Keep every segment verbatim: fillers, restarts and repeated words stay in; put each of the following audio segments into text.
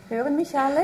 Hören mich alle?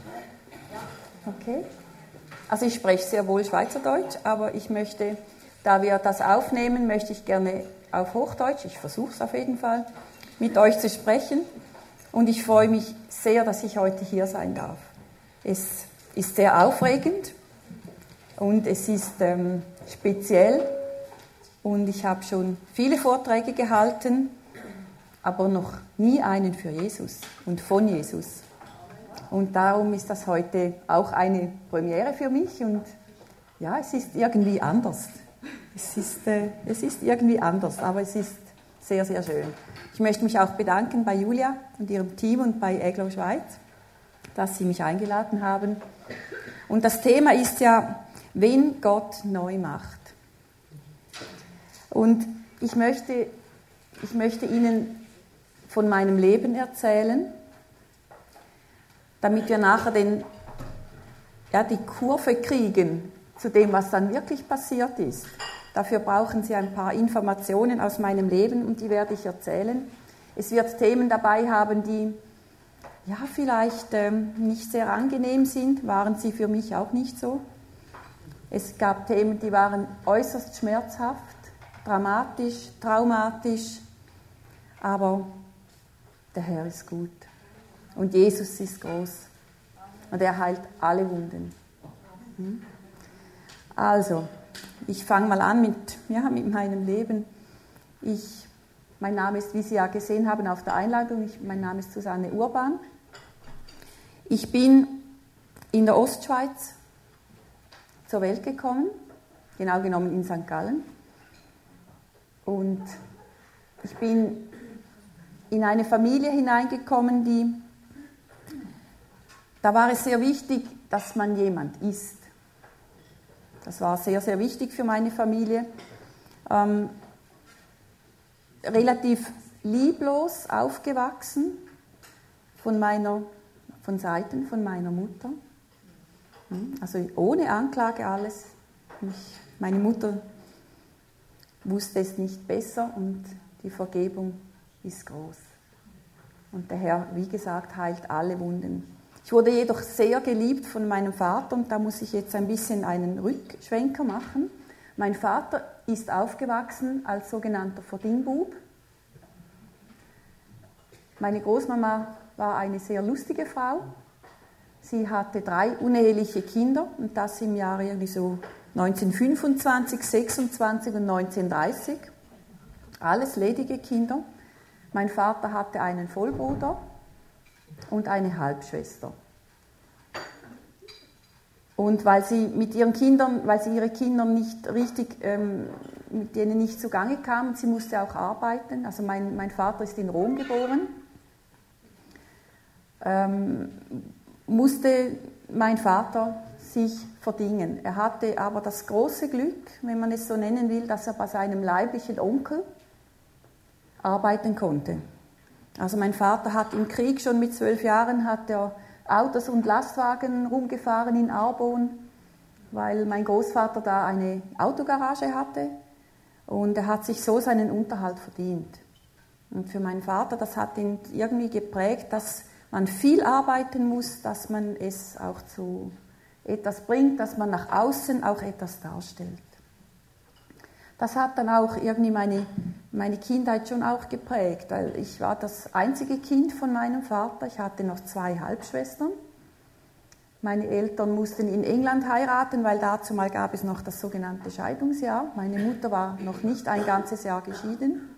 Okay. Also ich spreche sehr wohl Schweizerdeutsch, aber ich möchte, da wir das aufnehmen, möchte ich gerne auf Hochdeutsch, ich versuche es auf jeden Fall, mit euch zu sprechen. Und ich freue mich sehr, dass ich heute hier sein darf. Es ist sehr aufregend und es ist ähm, speziell. Und ich habe schon viele Vorträge gehalten, aber noch nie einen für Jesus und von Jesus. Und darum ist das heute auch eine Premiere für mich. Und ja, es ist irgendwie anders. Es ist, äh, es ist irgendwie anders, aber es ist sehr, sehr schön. Ich möchte mich auch bedanken bei Julia und ihrem Team und bei Eglo Schweiz, dass sie mich eingeladen haben. Und das Thema ist ja, wen Gott neu macht. Und ich möchte, ich möchte Ihnen von meinem Leben erzählen, damit wir nachher den, ja, die Kurve kriegen zu dem, was dann wirklich passiert ist. Dafür brauchen Sie ein paar Informationen aus meinem Leben und die werde ich erzählen. Es wird Themen dabei haben, die ja, vielleicht ähm, nicht sehr angenehm sind, waren sie für mich auch nicht so. Es gab Themen, die waren äußerst schmerzhaft, dramatisch, traumatisch, aber der Herr ist gut und Jesus ist groß und er heilt alle Wunden. Also, ich fange mal an mit, ja, mit meinem Leben. Ich, mein Name ist, wie Sie ja gesehen haben auf der Einladung, ich, mein Name ist Susanne Urban. Ich bin in der Ostschweiz zur Welt gekommen, genau genommen in Sankt Gallen. Und ich bin in eine Familie hineingekommen, die, da war es sehr wichtig, dass man jemand ist. Das war sehr, sehr wichtig für meine Familie. Ähm, relativ lieblos aufgewachsen von meiner, von Seiten von meiner Mutter. Also ohne Anklage alles. Ich, meine Mutter wusste es nicht besser und die Vergebung ist groß. Und der Herr, wie gesagt, heilt alle Wunden. Ich wurde jedoch sehr geliebt von meinem Vater und da muss ich jetzt ein bisschen einen Rückschwenker machen. Mein Vater ist aufgewachsen als sogenannter Verdingbub. Meine Großmama war eine sehr lustige Frau. Sie hatte drei uneheliche Kinder und das im Jahre irgendwie so neunzehnhundertfünfundzwanzig, sechsundzwanzig und neunzehnhundertdreißig. Alles ledige Kinder. Mein Vater hatte einen Vollbruder und eine Halbschwester. Und weil sie mit ihren Kindern, weil sie ihre Kinder nicht richtig, ähm, mit denen nicht zugange kamen, sie musste auch arbeiten. Also mein, mein Vater ist in Rom geboren. Ähm, musste mein Vater sich verdingen. Er hatte aber das große Glück, wenn man es so nennen will, dass er bei seinem leiblichen Onkel arbeiten konnte. Also mein Vater hat im Krieg schon mit zwölf Jahren hat er Autos und Lastwagen rumgefahren in Arbon, weil mein Großvater da eine Autogarage hatte und er hat sich so seinen Unterhalt verdient. Und für meinen Vater, das hat ihn irgendwie geprägt, dass man viel arbeiten muss, dass man es auch zu etwas bringt, dass man nach außen auch etwas darstellt. Das hat dann auch irgendwie meine, meine Kindheit schon auch geprägt, weil ich war das einzige Kind von meinem Vater. Ich hatte noch zwei Halbschwestern. Meine Eltern mussten in England heiraten, weil dazu mal gab es noch das sogenannte Scheidungsjahr. Meine Mutter war noch nicht ein ganzes Jahr geschieden.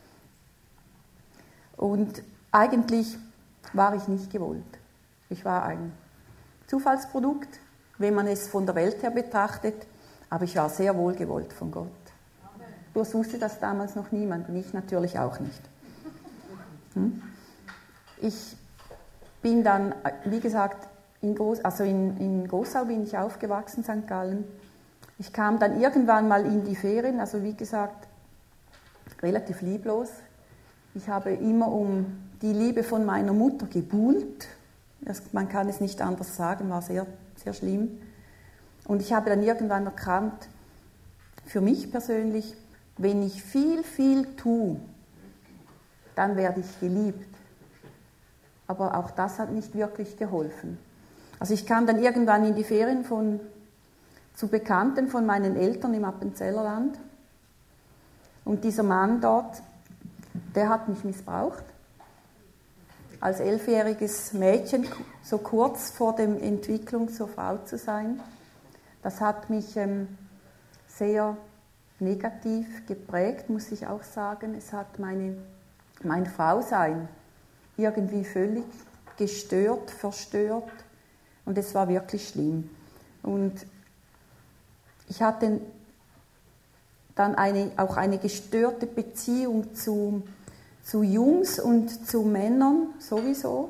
Und eigentlich war ich nicht gewollt. Ich war ein Zufallsprodukt, wenn man es von der Welt her betrachtet, aber ich war sehr wohl gewollt von Gott. Bloß wusste das damals noch niemand und ich natürlich auch nicht. Hm? Ich bin dann, wie gesagt, in, Groß, also in, in Großau bin ich aufgewachsen, Sankt Gallen. Ich kam dann irgendwann mal in die Ferien, also wie gesagt, relativ lieblos. Ich habe immer um die Liebe von meiner Mutter gebuhlt. Das, man kann es nicht anders sagen, war sehr, sehr schlimm. Und ich habe dann irgendwann erkannt, für mich persönlich, wenn ich viel, viel tue, dann werde ich geliebt. aber auch das hat nicht wirklich geholfen. Also ich kam dann irgendwann in die Ferien von, zu Bekannten von meinen Eltern im Appenzellerland und dieser Mann dort, der hat mich missbraucht. Als elfjähriges Mädchen, so kurz vor der Entwicklung zur Frau zu sein, das hat mich ähm, sehr negativ geprägt, muss ich auch sagen. Es hat meine, mein Frausein irgendwie völlig gestört, verstört und es war wirklich schlimm. Und ich hatte dann eine, auch eine gestörte Beziehung zu, zu Jungs und zu Männern sowieso.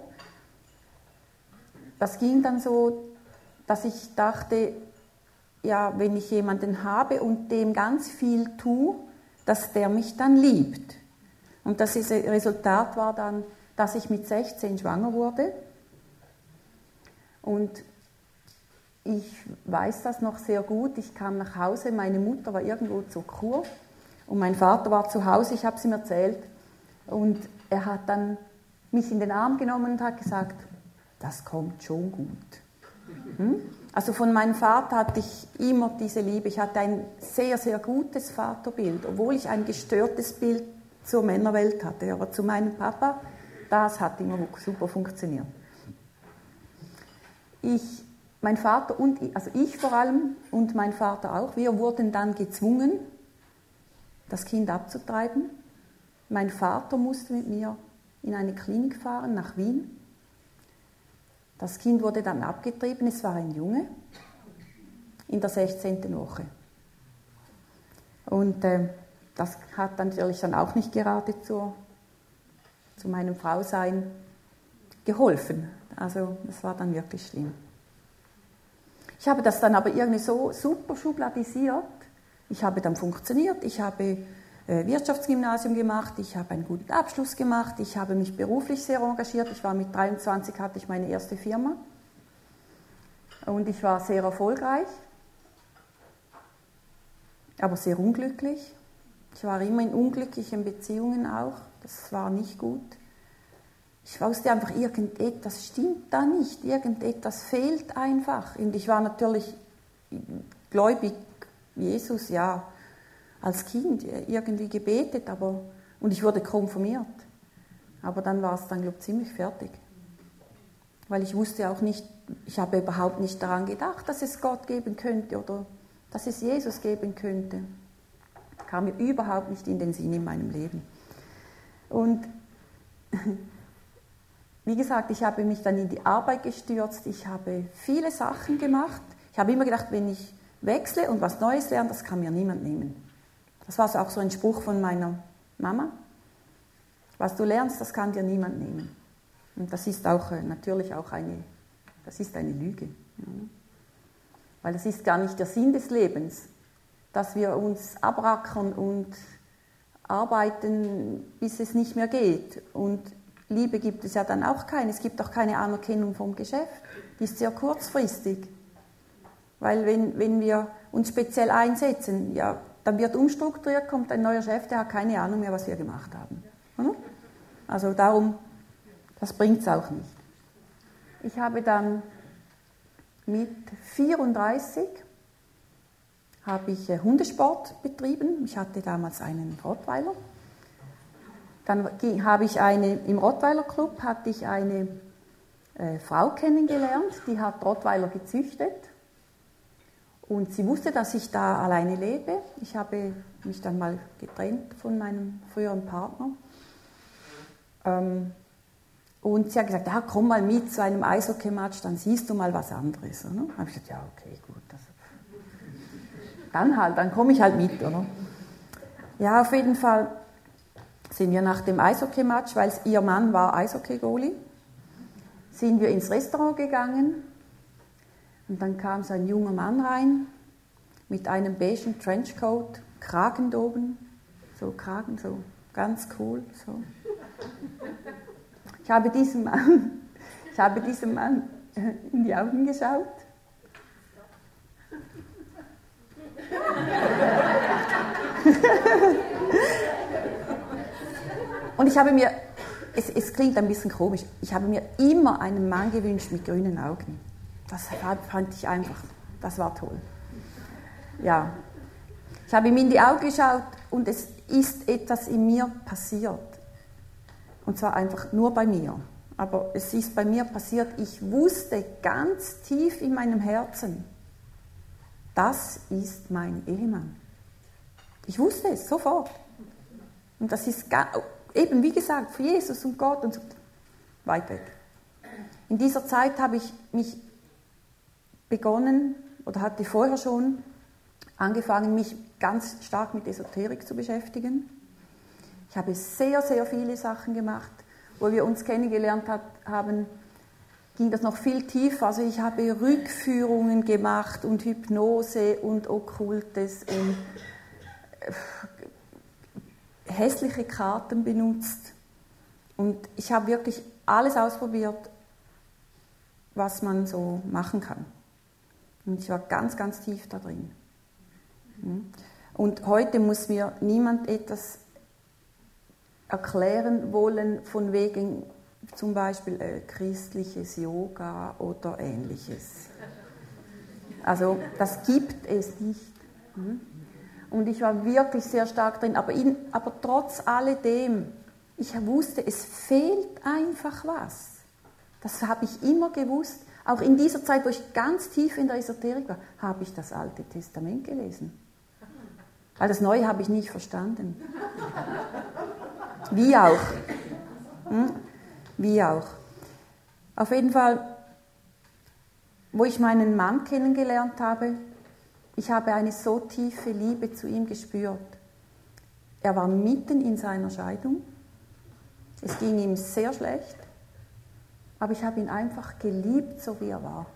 Das ging dann so, dass ich dachte, ja, wenn ich jemanden habe und dem ganz viel tue, dass der mich dann liebt. Und das Resultat war dann, dass ich mit sechzehn schwanger wurde. Und ich weiß das noch sehr gut. Ich kam nach Hause, meine Mutter war irgendwo zur Kur und mein Vater war zu Hause, ich habe es ihm erzählt. Und er hat dann mich in den Arm genommen und hat gesagt, das kommt schon gut. Hm? Also von meinem Vater hatte ich immer diese Liebe. Ich hatte ein sehr, sehr gutes Vaterbild, obwohl ich ein gestörtes Bild zur Männerwelt hatte. Aber zu meinem Papa, das hat immer super funktioniert. Ich, mein Vater und ich, also ich vor allem und mein Vater auch, wir wurden dann gezwungen, das Kind abzutreiben. Mein Vater musste mit mir in eine Klinik fahren, nach Wien. Das Kind wurde dann abgetrieben, es war ein Junge, in der sechzehnten Woche. Und äh, das hat natürlich dann auch nicht gerade zur, zu meinem Frausein geholfen. Also das war dann wirklich schlimm. Ich habe das dann aber irgendwie so super schubladisiert. Ich habe dann funktioniert, ich habe äh, Wirtschaftsgymnasium gemacht, ich habe einen guten Abschluss gemacht, ich habe mich beruflich sehr engagiert. Ich war mit dreiundzwanzig, hatte ich meine erste Firma und ich war sehr erfolgreich, aber sehr unglücklich. Ich war immer in unglücklichen Beziehungen auch, das war nicht gut. Ich wusste einfach, irgendetwas stimmt da nicht, irgendetwas fehlt einfach. Und ich war natürlich gläubig, Jesus, ja, als Kind irgendwie gebetet, aber, und ich wurde konfirmiert. Aber dann war es dann, glaube ich, ziemlich fertig. Weil ich wusste auch nicht, ich habe überhaupt nicht daran gedacht, dass es Gott geben könnte oder dass es Jesus geben könnte. Kam mir überhaupt nicht in den Sinn in meinem Leben. Und wie gesagt, ich habe mich dann in die Arbeit gestürzt, ich habe viele Sachen gemacht. Ich habe immer gedacht, wenn ich wechsle und was Neues lerne, das kann mir niemand nehmen. Das war auch so ein Spruch von meiner Mama. Was du lernst, das kann dir niemand nehmen. Und das ist auch natürlich auch eine, das ist eine Lüge. Ja. Weil das ist gar nicht der Sinn des Lebens, dass wir uns abrackern und arbeiten, bis es nicht mehr geht. Und Liebe gibt es ja dann auch keine. Es gibt auch keine Anerkennung vom Geschäft. Die ist sehr kurzfristig. Weil wenn, wenn wir uns speziell einsetzen, ja, dann wird umstrukturiert, kommt ein neuer Chef, der hat keine Ahnung mehr, was wir gemacht haben. Oder? Also darum, das bringt es auch nicht. Ich habe dann mit vierunddreißig habe ich Hundesport betrieben. Ich hatte damals einen Rottweiler. Dann habe ich eine, im Rottweiler Club hatte ich eine äh, Frau kennengelernt, die hat Rottweiler gezüchtet. Und sie wusste, dass ich da alleine lebe. Ich habe mich dann mal getrennt von meinem früheren Partner. Ähm, und sie hat gesagt, ja, komm mal mit zu einem Eishockey-Match, dann siehst du mal was anderes. Oder? Dann habe ich gesagt, ja, okay, gut. Das, dann halt, dann komme ich halt mit. Oder? Ja, auf jeden Fall sind wir nach dem Eishockey-Match, weil ihr Mann war Eishockey-Goalie, sind wir ins Restaurant gegangen. Und dann kam so ein junger Mann rein mit einem beigen Trenchcoat, Kragen oben, so Kragen, so ganz cool. So. Ich habe diesem Mann, ich habe diesem Mann in die Augen geschaut. Und ich habe mir es, es klingt ein bisschen komisch. Ich habe mir immer einen Mann gewünscht mit grünen Augen. Das fand ich einfach, das war toll. Ja. Ich habe ihm in die Augen geschaut und es ist etwas in mir passiert. Und zwar einfach nur bei mir. Aber es ist bei mir passiert, ich wusste ganz tief in meinem Herzen, das ist mein Ehemann. Ich wusste es sofort. Und das ist eben, wie gesagt, für Jesus und Gott und so weit weg. In dieser Zeit habe ich mich begonnen, oder hatte vorher schon angefangen, mich ganz stark mit Esoterik zu beschäftigen. Ich habe sehr, sehr viele Sachen gemacht. Wo wir uns kennengelernt hat, haben, ging das noch viel tiefer. Also ich habe Rückführungen gemacht und Hypnose und Okkultes und hässliche Karten benutzt. Und ich habe wirklich alles ausprobiert, was man so machen kann. Und ich war ganz, ganz tief da drin. Und heute muss mir niemand etwas erklären wollen, von wegen zum Beispiel äh, christliches Yoga oder Ähnliches. Also das gibt es nicht. Und ich war wirklich sehr stark drin, aber, in, aber trotz alledem, ich wusste, es fehlt einfach was. Das habe ich immer gewusst. Auch in dieser Zeit, wo ich ganz tief in der Esoterik war, habe ich das Alte Testament gelesen. Weil das Neue habe ich nicht verstanden. Wie auch. Hm? Wie auch. Auf jeden Fall, wo ich meinen Mann kennengelernt habe, ich habe eine so tiefe Liebe zu ihm gespürt. Er war mitten in seiner Scheidung. Es ging ihm sehr schlecht. Aber ich habe ihn einfach geliebt, so wie er war.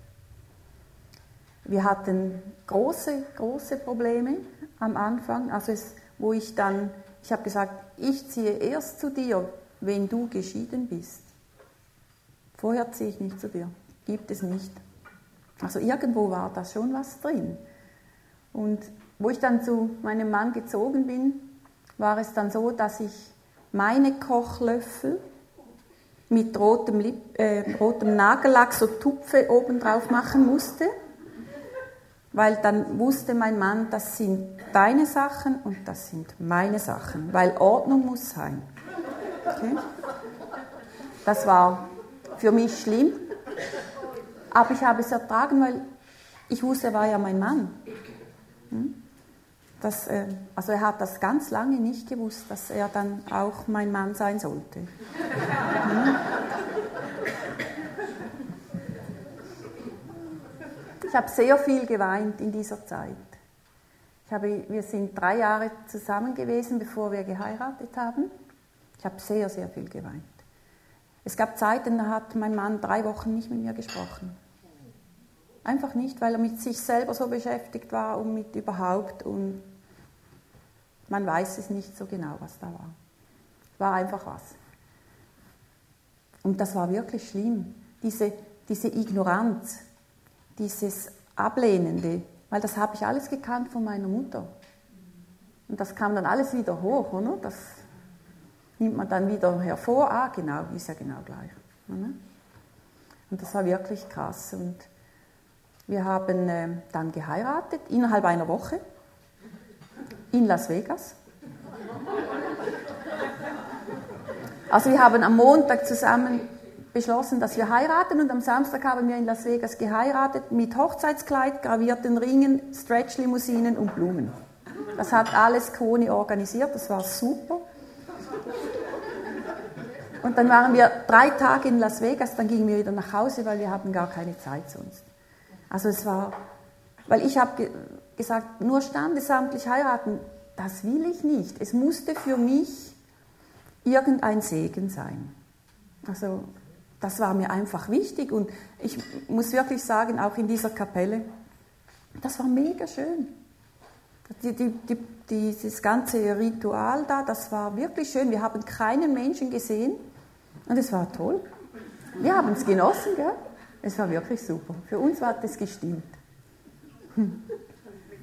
Wir hatten große, große Probleme am Anfang. Also es, wo ich dann... Ich habe gesagt, ich ziehe erst zu dir, wenn du geschieden bist. Vorher ziehe ich nicht zu dir. Gibt es nicht. Also irgendwo war da schon was drin. Und wo ich dann zu meinem Mann gezogen bin, war es dann so, dass ich meine Kochlöffel mit rotem, Lip, äh, rotem Nagellack so Tupfe obendrauf machen musste. Weil dann wusste mein Mann, das sind deine Sachen und das sind meine Sachen, weil Ordnung muss sein. Okay? Das war für mich schlimm, aber ich habe es ertragen, weil ich wusste, er war ja mein Mann. Das, äh, also er hat das ganz lange nicht gewusst, dass er dann auch mein Mann sein sollte. Ich habe sehr viel geweint in dieser Zeit. Ich habe, wir sind drei Jahre zusammen gewesen, bevor wir geheiratet haben. Ich habe sehr, sehr viel geweint. Es gab Zeiten, da hat mein Mann drei Wochen nicht mit mir gesprochen. Einfach nicht, weil er mit sich selber so beschäftigt war und mit überhaupt. Und man weiß es nicht so genau, was da war. War einfach was. Und das war wirklich schlimm. Diese, diese Ignoranz. Dieses Ablehnende, weil das habe ich alles gekannt von meiner Mutter. Und das kam dann alles wieder hoch, oder? Das nimmt man dann wieder hervor. Ah, genau, ist ja genau gleich. Oder? Und das war wirklich krass. Und wir haben äh, dann geheiratet, innerhalb einer Woche, in Las Vegas. Also wir haben am Montag zusammen beschlossen, dass wir heiraten und am Samstag haben wir in Las Vegas geheiratet mit Hochzeitskleid, gravierten Ringen, Stretch-Limousinen und Blumen. Das hat alles Koni organisiert, das war super. Und dann waren wir drei Tage in Las Vegas, dann gingen wir wieder nach Hause, weil wir hatten gar keine Zeit sonst. Also es war, weil ich habe ge- gesagt, nur standesamtlich heiraten, das will ich nicht. Es musste für mich irgendein Segen sein. Also das war mir einfach wichtig und ich muss wirklich sagen, auch in dieser Kapelle, das war mega schön. Die, die, die, dieses ganze Ritual da, das war wirklich schön. Wir haben keinen Menschen gesehen und es war toll. Wir haben es genossen, gell? Es war wirklich super. Für uns hat es gestimmt. Hm.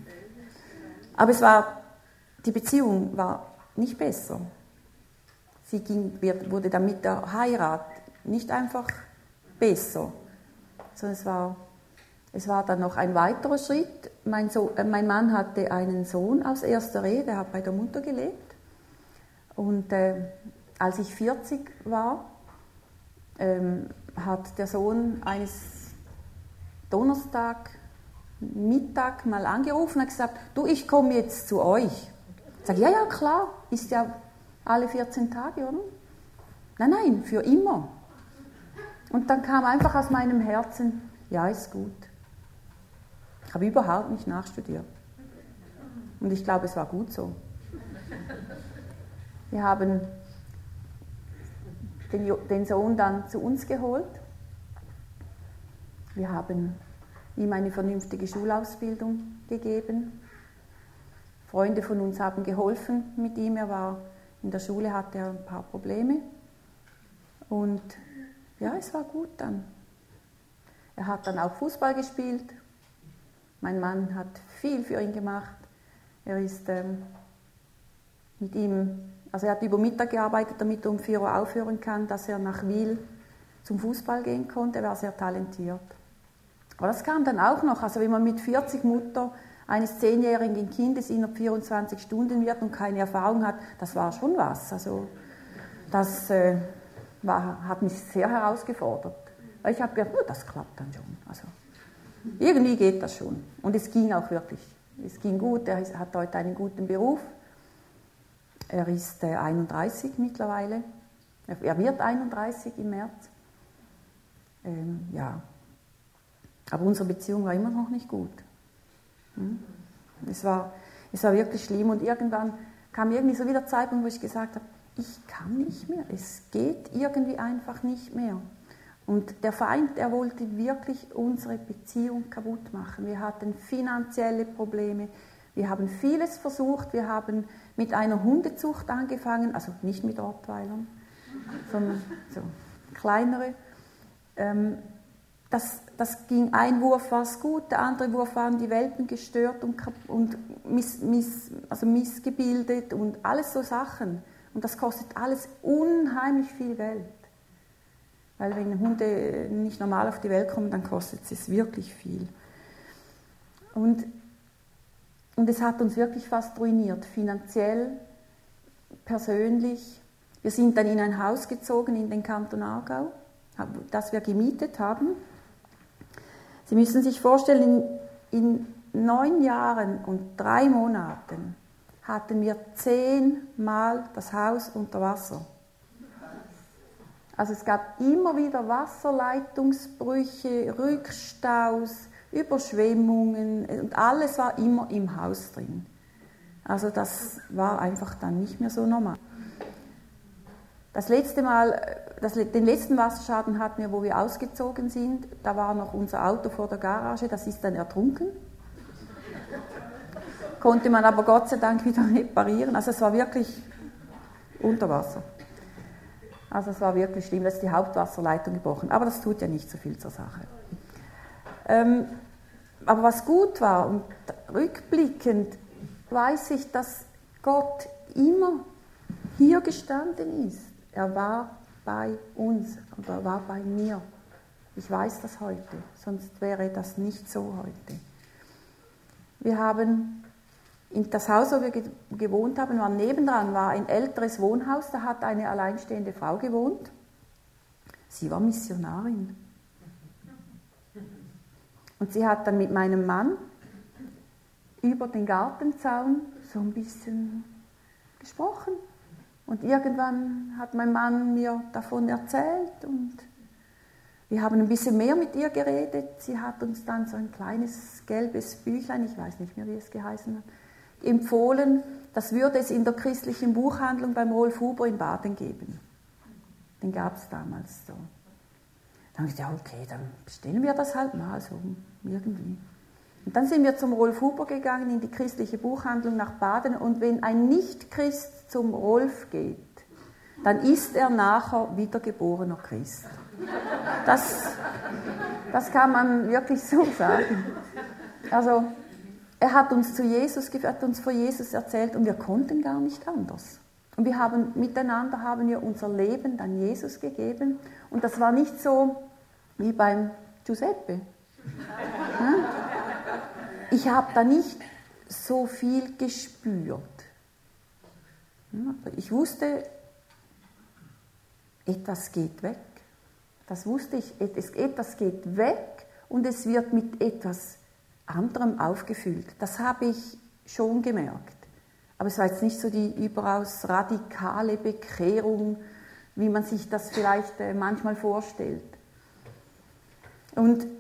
Aber es war, die Beziehung war nicht besser. sie ging, wurde dann mit der Heirat nicht einfach besser, sondern es war, es war dann noch ein weiterer Schritt. Mein, so äh, mein Mann hatte einen Sohn aus erster Ehe, der hat bei der Mutter gelebt. Und äh, als ich vierzig war, ähm, hat der Sohn eines Donnerstag Mittag mal angerufen und gesagt, du, ich komme jetzt zu euch. Ich sage, ja, ja, klar, ist ja alle vierzehn Tage, oder? Nein, nein, für immer. Und dann kam einfach aus meinem Herzen, ja, ist gut. Ich habe überhaupt nicht nachstudiert. Und ich glaube, es war gut so. Wir haben den, den Sohn dann zu uns geholt. Wir haben ihm eine vernünftige Schulausbildung gegeben. Freunde von uns haben geholfen mit ihm. Er war in der Schule, hatte er ein paar Probleme. Und ja, es war gut dann. Er hat dann auch Fußball gespielt. Mein Mann hat viel für ihn gemacht. Er ist ähm, mit ihm, also er hat über Mittag gearbeitet, damit er um vier Uhr aufhören kann, dass er nach Wil zum Fußball gehen konnte. Er war sehr talentiert. Aber das kam dann auch noch, also wenn man mit vierzig Mutter eines zehnjährigen Kindes innerhalb vierundzwanzig Stunden wird und keine Erfahrung hat, das war schon was. Also das äh, war, hat mich sehr herausgefordert. Weil ich habe gedacht, oh, das klappt dann schon. Also irgendwie geht das schon. Und es ging auch wirklich. Es ging gut, er hat heute einen guten Beruf. Er ist äh, einunddreißig mittlerweile. Er, er wird einunddreißig im März. Ähm, ja. Aber unsere Beziehung war immer noch nicht gut. Hm? Es war, es war wirklich schlimm und irgendwann kam irgendwie so wieder der Zeitpunkt, wo ich gesagt habe, ich kann nicht mehr, es geht irgendwie einfach nicht mehr. Und der Feind, er wollte wirklich unsere Beziehung kaputt machen. Wir hatten finanzielle Probleme, wir haben vieles versucht, wir haben mit einer Hundezucht angefangen, also nicht mit Rottweilern, sondern so kleinere. Ähm, Das, das ging, ein Wurf war es gut, der andere Wurf waren die Welpen gestört und, und miss, miss, also missgebildet und alles so Sachen. Und das kostet alles unheimlich viel Geld. Weil wenn Hunde nicht normal auf die Welt kommen, dann kostet es wirklich viel. Und, und es hat uns wirklich fast ruiniert, finanziell, persönlich. Wir sind dann in ein Haus gezogen in den Kanton Aargau, das wir gemietet haben. Sie müssen sich vorstellen, in, in neun Jahren und drei Monaten hatten wir zehnmal das Haus unter Wasser. Also es gab immer wieder Wasserleitungsbrüche, Rückstaus, Überschwemmungen und alles war immer im Haus drin. Also das war einfach dann nicht mehr so normal. Das letzte Mal, das, den letzten Wasserschaden hatten wir, wo wir ausgezogen sind. Da war noch unser Auto vor der Garage, das ist dann ertrunken. Konnte man aber Gott sei Dank wieder reparieren. Also es war wirklich unter Wasser. Also es war wirklich schlimm, da ist die Hauptwasserleitung gebrochen. Aber das tut ja nicht so viel zur Sache. Ähm, aber was gut war, und rückblickend weiß ich, dass Gott immer hier gestanden ist. Er war bei uns und er war bei mir. Ich weiß das heute, sonst wäre das nicht so heute. Wir haben, in das Haus, wo wir gewohnt haben, war nebendran war ein älteres Wohnhaus, da hat eine alleinstehende Frau gewohnt. Sie war Missionarin. Und sie hat dann mit meinem Mann über den Gartenzaun so ein bisschen gesprochen. Und irgendwann hat mein Mann mir davon erzählt und wir haben ein bisschen mehr mit ihr geredet. Sie hat uns dann so ein kleines gelbes Büchlein, ich weiß nicht mehr, wie es geheißen hat, empfohlen. Das würde es in der christlichen Buchhandlung beim Rolf Huber in Baden geben. Den gab es damals so. Dann habe ich gedacht, ja, okay, dann bestellen wir das halt mal so irgendwie. Und dann sind wir zum Rolf Huber gegangen, in die christliche Buchhandlung nach Baden. Und wenn ein Nicht-Christ zum Rolf geht, dann ist er nachher wiedergeborener Christ. Das, das kann man wirklich so sagen. Also, er hat uns zu Jesus geführt, hat uns von Jesus erzählt und wir konnten gar nicht anders. Und wir haben miteinander haben wir unser Leben dann Jesus gegeben. Und das war nicht so wie beim Giuseppe. Ich habe da nicht so viel gespürt. Ich wusste, etwas geht weg. Das wusste ich, etwas geht weg und es wird mit etwas anderem aufgefüllt. Das habe ich schon gemerkt. Aber es war jetzt nicht so die überaus radikale Bekehrung, wie man sich das vielleicht manchmal vorstellt. Und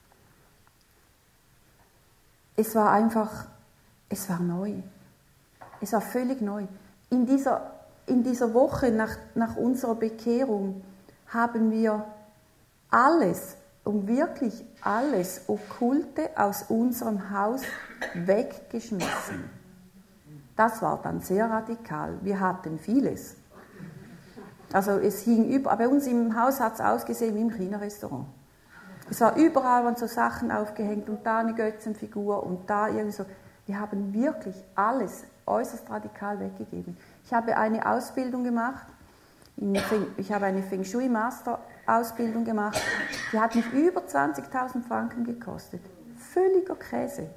es war einfach, es war neu. Es war völlig neu. In dieser, in dieser Woche nach, nach unserer Bekehrung haben wir alles, und wirklich alles Okkulte aus unserem Haus weggeschmissen. Das war dann sehr radikal. Wir hatten vieles. Also es hing über, bei uns im Haus hat es ausgesehen wie im China-Restaurant. Es war überall waren so Sachen aufgehängt und da eine Götzenfigur und da irgendwie so. Wir haben wirklich alles äußerst radikal weggegeben. Ich habe eine Ausbildung gemacht, ich habe eine Feng Shui Master Ausbildung gemacht, die hat mich über zwanzigtausend Franken gekostet. Völliger Käse.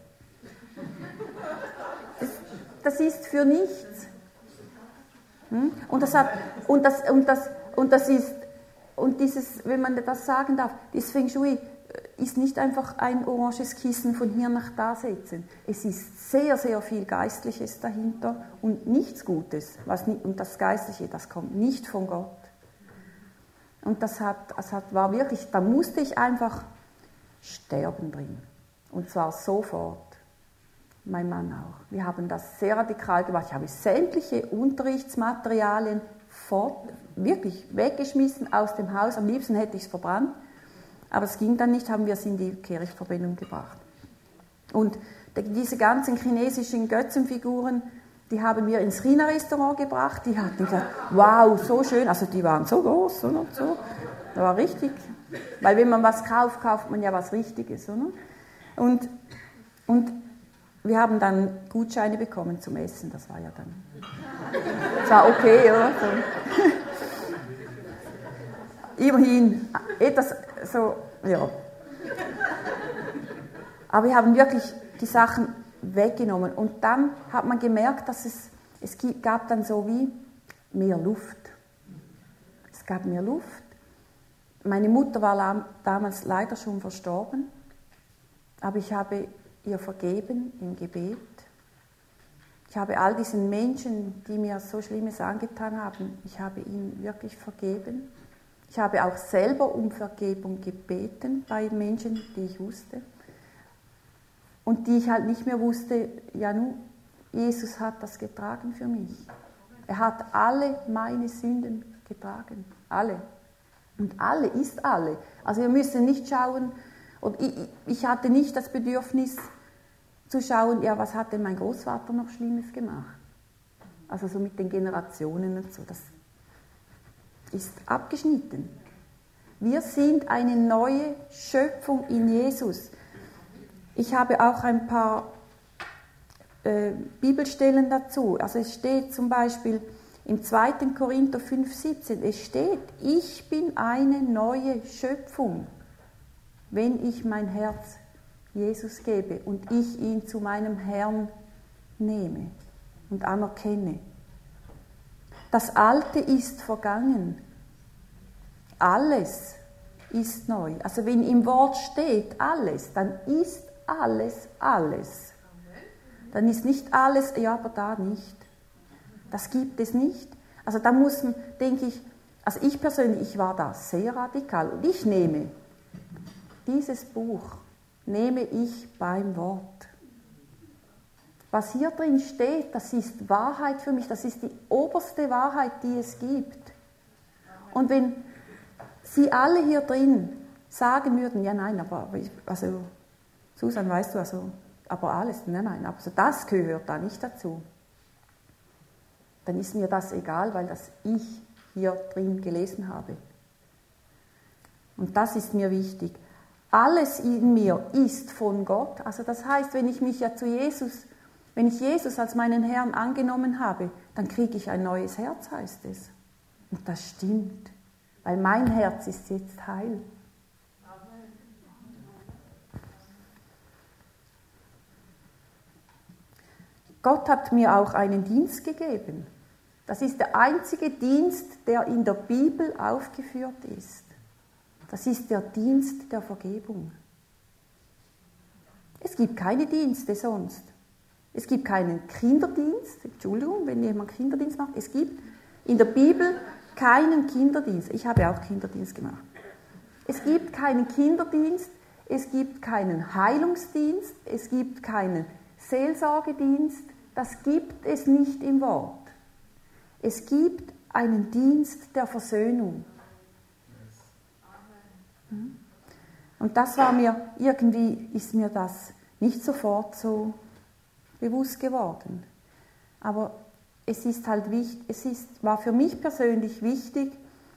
Das, das ist für nichts. Und das hat, und das, und das, und das ist, und dieses, wenn man das sagen darf, das Feng Shui ist nicht einfach ein oranges Kissen von hier nach da setzen. Es ist sehr, sehr viel Geistliches dahinter und nichts Gutes. Was nicht, und das Geistliche, das kommt nicht von Gott. Und das, hat, das hat, war wirklich, da musste ich einfach sterben drin. Und zwar sofort. Mein Mann auch. Wir haben das sehr radikal gemacht. Ich habe sämtliche Unterrichtsmaterialien fort, wirklich weggeschmissen aus dem Haus. Am liebsten hätte ich es verbrannt. Aber es ging dann nicht, haben wir es in die Kirchverbindung gebracht. Und diese ganzen chinesischen Götzenfiguren, die haben wir ins China-Restaurant gebracht. Die hatten gesagt, wow, so schön. Also die waren so groß oder? So. Das war richtig. Weil wenn man was kauft, kauft man ja was Richtiges. Oder? Und, und wir haben dann Gutscheine bekommen zum Essen. Das war ja dann... Das war okay, oder? So. Immerhin etwas so, ja. Aber wir haben wirklich die Sachen weggenommen. Und dann hat man gemerkt, dass es, es gab dann so wie mehr Luft. Es gab mehr Luft. Meine Mutter war damals leider schon verstorben, aber ich habe ihr vergeben im Gebet. Ich habe all diesen Menschen, die mir so Schlimmes angetan haben, ich habe ihnen wirklich vergeben. Ich habe auch selber um Vergebung gebeten bei Menschen, die ich wusste. Und die ich halt nicht mehr wusste, ja nun, Jesus hat das getragen für mich. Er hat alle meine Sünden getragen. Alle. Und alle ist alle. Also wir müssen nicht schauen, und ich, ich hatte nicht das Bedürfnis zu schauen, ja, was hat denn mein Großvater noch Schlimmes gemacht? Also so mit den Generationen und so. Das ist abgeschnitten. Wir sind eine neue Schöpfung in Jesus. Ich habe auch ein paar äh, Bibelstellen dazu. Also es steht zum Beispiel im zweiten Korinther fünf siebzehn, es steht, ich bin eine neue Schöpfung, wenn ich mein Herz Jesus gebe und ich ihn zu meinem Herrn nehme und anerkenne. Das Alte ist vergangen. Alles ist neu. Also wenn im Wort steht alles, dann ist alles alles. Dann ist nicht alles, ja, aber da nicht. Das gibt es nicht. Also da muss man, denke ich, also ich persönlich, ich war da sehr radikal und ich nehme dieses Buch, nehme ich beim Wort. Was hier drin steht, das ist Wahrheit für mich, das ist die oberste Wahrheit, die es gibt. Und wenn Sie alle hier drin sagen würden, ja nein, aber also Susan, weißt du, also aber alles, nein, nein, aber so das gehört da nicht dazu. Dann ist mir das egal, weil das ich hier drin gelesen habe. Und das ist mir wichtig. Alles in mir ist von Gott. Also das heißt, wenn ich mich ja zu Jesus, wenn ich Jesus als meinen Herrn angenommen habe, dann kriege ich ein neues Herz, heißt es. Und das stimmt, weil mein Herz ist jetzt heil. Gott hat mir auch einen Dienst gegeben. Das ist der einzige Dienst, der in der Bibel aufgeführt ist. Das ist der Dienst der Vergebung. Es gibt keine Dienste sonst. Es gibt keinen Kinderdienst, Entschuldigung, wenn jemand Kinderdienst macht. Es gibt in der Bibel keinen Kinderdienst. Ich habe auch Kinderdienst gemacht. Es gibt keinen Kinderdienst, es gibt keinen Heilungsdienst, es gibt keinen Seelsorgedienst. Das gibt es nicht im Wort. Es gibt einen Dienst der Versöhnung. Und das war mir, irgendwie ist mir das nicht sofort so bewusst geworden. Aber es ist halt wichtig, es ist, war für mich persönlich wichtig,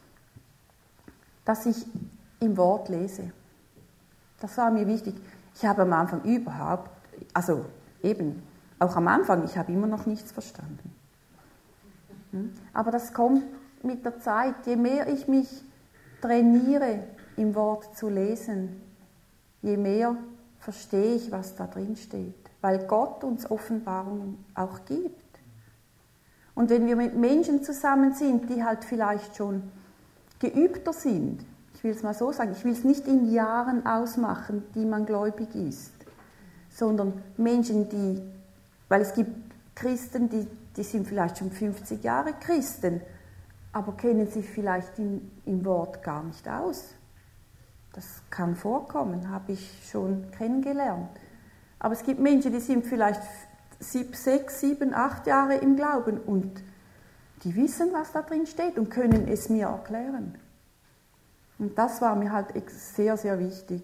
dass ich im Wort lese. Das war mir wichtig. Ich habe am Anfang überhaupt, also eben, auch am Anfang, ich habe immer noch nichts verstanden. Aber das kommt mit der Zeit. Je mehr ich mich trainiere, im Wort zu lesen, je mehr verstehe ich, was da drin steht. Weil Gott uns Offenbarungen auch gibt. Und wenn wir mit Menschen zusammen sind, die halt vielleicht schon geübter sind, ich will es mal so sagen, ich will es nicht in Jahren ausmachen, die man gläubig ist, sondern Menschen, die, weil es gibt Christen, die, die sind vielleicht schon fünfzig Jahre Christen, aber kennen sich vielleicht im, im Wort gar nicht aus. Das kann vorkommen, habe ich schon kennengelernt. Aber es gibt Menschen, die sind vielleicht sechs, sieben, acht Jahre im Glauben und die wissen, was da drin steht und können es mir erklären. Und das war mir halt sehr, sehr wichtig.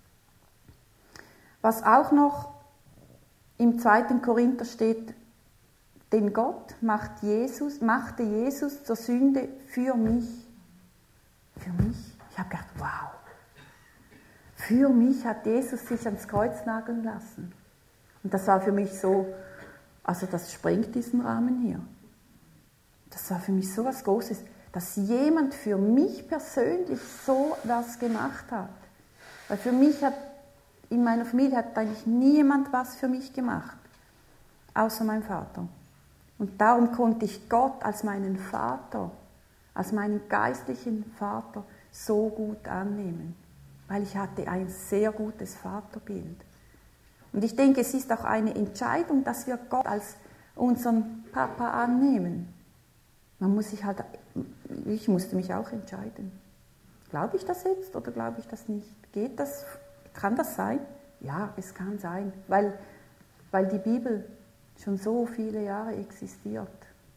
Was auch noch im zweiten Korinther steht, denn Gott macht Jesus, machte Jesus zur Sünde für mich. Für mich. Ich habe gedacht, wow. Für mich hat Jesus sich ans Kreuz nageln lassen. Und das war für mich so, also das sprengt diesen Rahmen hier. Das war für mich so was Großes, dass jemand für mich persönlich so was gemacht hat. Weil für mich hat, in meiner Familie hat eigentlich niemand was für mich gemacht, außer mein Vater. Und darum konnte ich Gott als meinen Vater, als meinen geistlichen Vater so gut annehmen. Weil ich hatte ein sehr gutes Vaterbild. Und ich denke, es ist auch eine Entscheidung, dass wir Gott als unseren Papa annehmen. Man muss sich halt, ich musste mich auch entscheiden. Glaube ich das jetzt oder glaube ich das nicht? Geht das? Kann das sein? Ja, es kann sein, weil, weil die Bibel schon so viele Jahre existiert.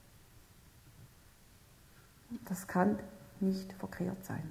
Das kann nicht verkehrt sein.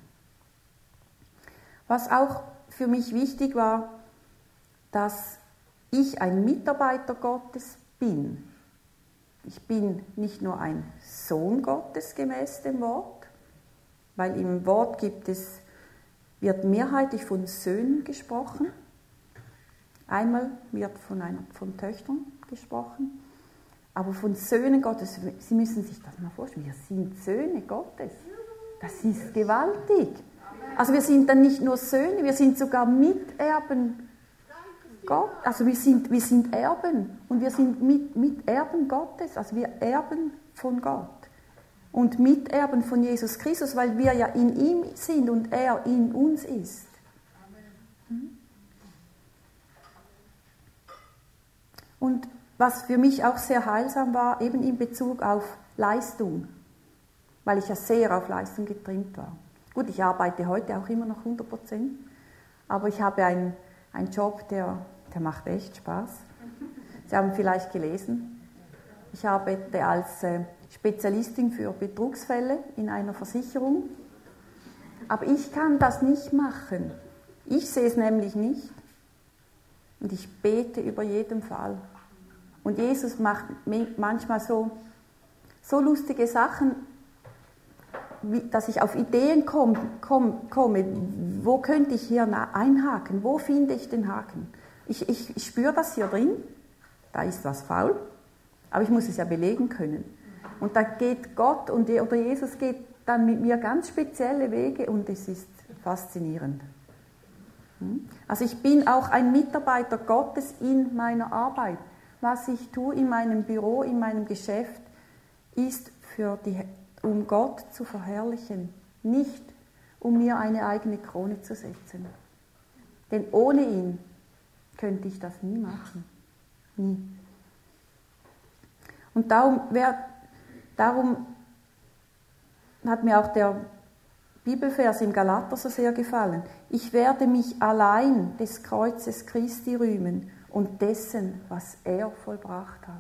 Was auch für mich wichtig war, dass ich ein Mitarbeiter Gottes bin. Ich bin nicht nur ein Sohn Gottes gemäß dem Wort, weil im Wort gibt es, wird mehrheitlich von Söhnen gesprochen. Einmal wird von, einer, von Töchtern gesprochen, aber von Söhnen Gottes, Sie müssen sich das mal vorstellen, wir sind Söhne Gottes. Das ist gewaltig. Also wir sind dann nicht nur Söhne, wir sind sogar Miterben Gott. Also wir sind, wir sind Erben und wir sind mit, Miterben Gottes, also wir erben von Gott. Und Miterben von Jesus Christus, weil wir ja in ihm sind und er in uns ist. Und was für mich auch sehr heilsam war, eben in Bezug auf Leistung, weil ich ja sehr auf Leistung getrimmt war. Gut, ich arbeite heute auch immer noch hundert Prozent, aber ich habe einen, einen Job, der, der macht echt Spaß. Sie haben vielleicht gelesen, ich arbeite als Spezialistin für Betrugsfälle in einer Versicherung, aber ich kann das nicht machen. Ich sehe es nämlich nicht und ich bete über jeden Fall. Und Jesus macht manchmal so, so lustige Sachen, wie, dass ich auf Ideen komm, komm, komme, wo könnte ich hier einhaken, wo finde ich den Haken. Ich, ich, ich spüre das hier drin, da ist was faul, aber ich muss es ja belegen können. Und da geht Gott und oder Jesus geht dann mit mir ganz spezielle Wege und es ist faszinierend. Also ich bin auch ein Mitarbeiter Gottes in meiner Arbeit. Was ich tue in meinem Büro, in meinem Geschäft, ist, für die, um Gott zu verherrlichen, nicht um mir eine eigene Krone zu setzen. Denn ohne ihn könnte ich das nie machen. Nie. Und darum, wer, darum hat mir auch der Bibelvers im Galater so sehr gefallen. Ich werde mich allein des Kreuzes Christi rühmen und dessen, was er vollbracht hat.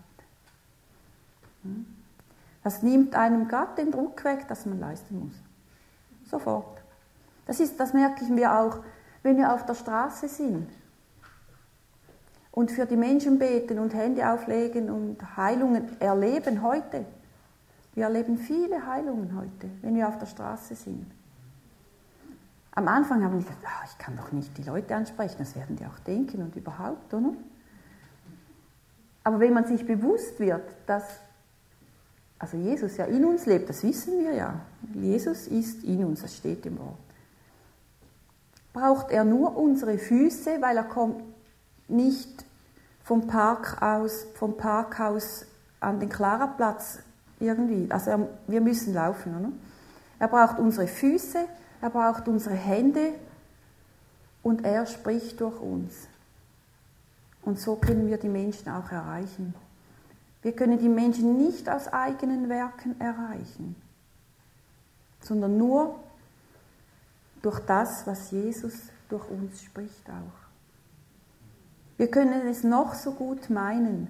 Das nimmt einem gerade den Druck weg, dass man leisten muss. Sofort. Das, ist, das merken wir auch, wenn wir auf der Straße sind und für die Menschen beten und Hände auflegen und Heilungen erleben heute. Wir erleben viele Heilungen heute, wenn wir auf der Straße sind. Am Anfang haben wir gedacht, oh, ich kann doch nicht die Leute ansprechen, das werden die auch denken und überhaupt, oder? Aber wenn man sich bewusst wird, dass also Jesus ja in uns lebt, das wissen wir ja. Jesus ist in uns, das steht im Wort. Braucht er nur unsere Füße, weil er kommt nicht vom Park aus, vom Parkhaus an den Klaraplatz irgendwie. Also er, wir müssen laufen, oder? Er braucht unsere Füße, er braucht unsere Hände und er spricht durch uns. Und so können wir die Menschen auch erreichen. Wir können die Menschen nicht aus eigenen Werken erreichen, sondern nur durch das, was Jesus durch uns spricht auch. Wir können es noch so gut meinen,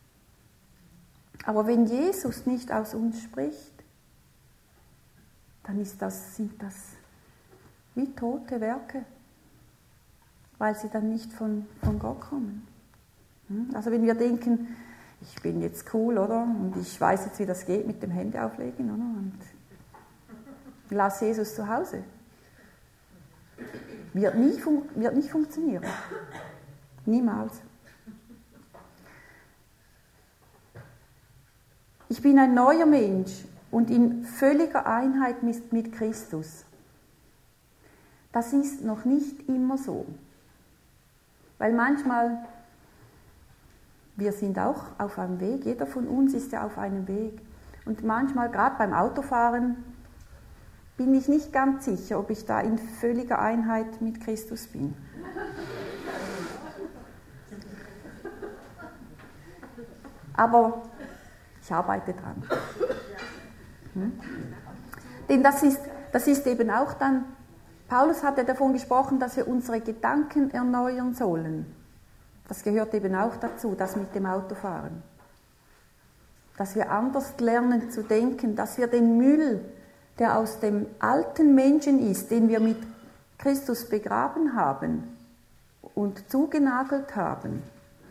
aber wenn Jesus nicht aus uns spricht, dann ist das, sind das wie tote Werke, weil sie dann nicht von, von Gott kommen. Also wenn wir denken, ich bin jetzt cool, oder? Und ich weiß jetzt, wie das geht mit dem Händeauflegen, oder? Und lass Jesus zu Hause. Wird, nie fun- wird nicht funktionieren. Niemals. Ich bin ein neuer Mensch und in völliger Einheit mit, mit Christus. Das ist noch nicht immer so. Weil manchmal, wir sind auch auf einem Weg, jeder von uns ist ja auf einem Weg. Und manchmal, gerade beim Autofahren, bin ich nicht ganz sicher, ob ich da in völliger Einheit mit Christus bin. Aber ich arbeite dran. Hm? Denn das ist, das ist eben auch dann, Paulus hat ja davon gesprochen, dass wir unsere Gedanken erneuern sollen. Das gehört eben auch dazu, das mit dem Autofahren. Dass wir anders lernen zu denken, dass wir den Müll, der aus dem alten Menschen ist, den wir mit Christus begraben haben und zugenagelt haben,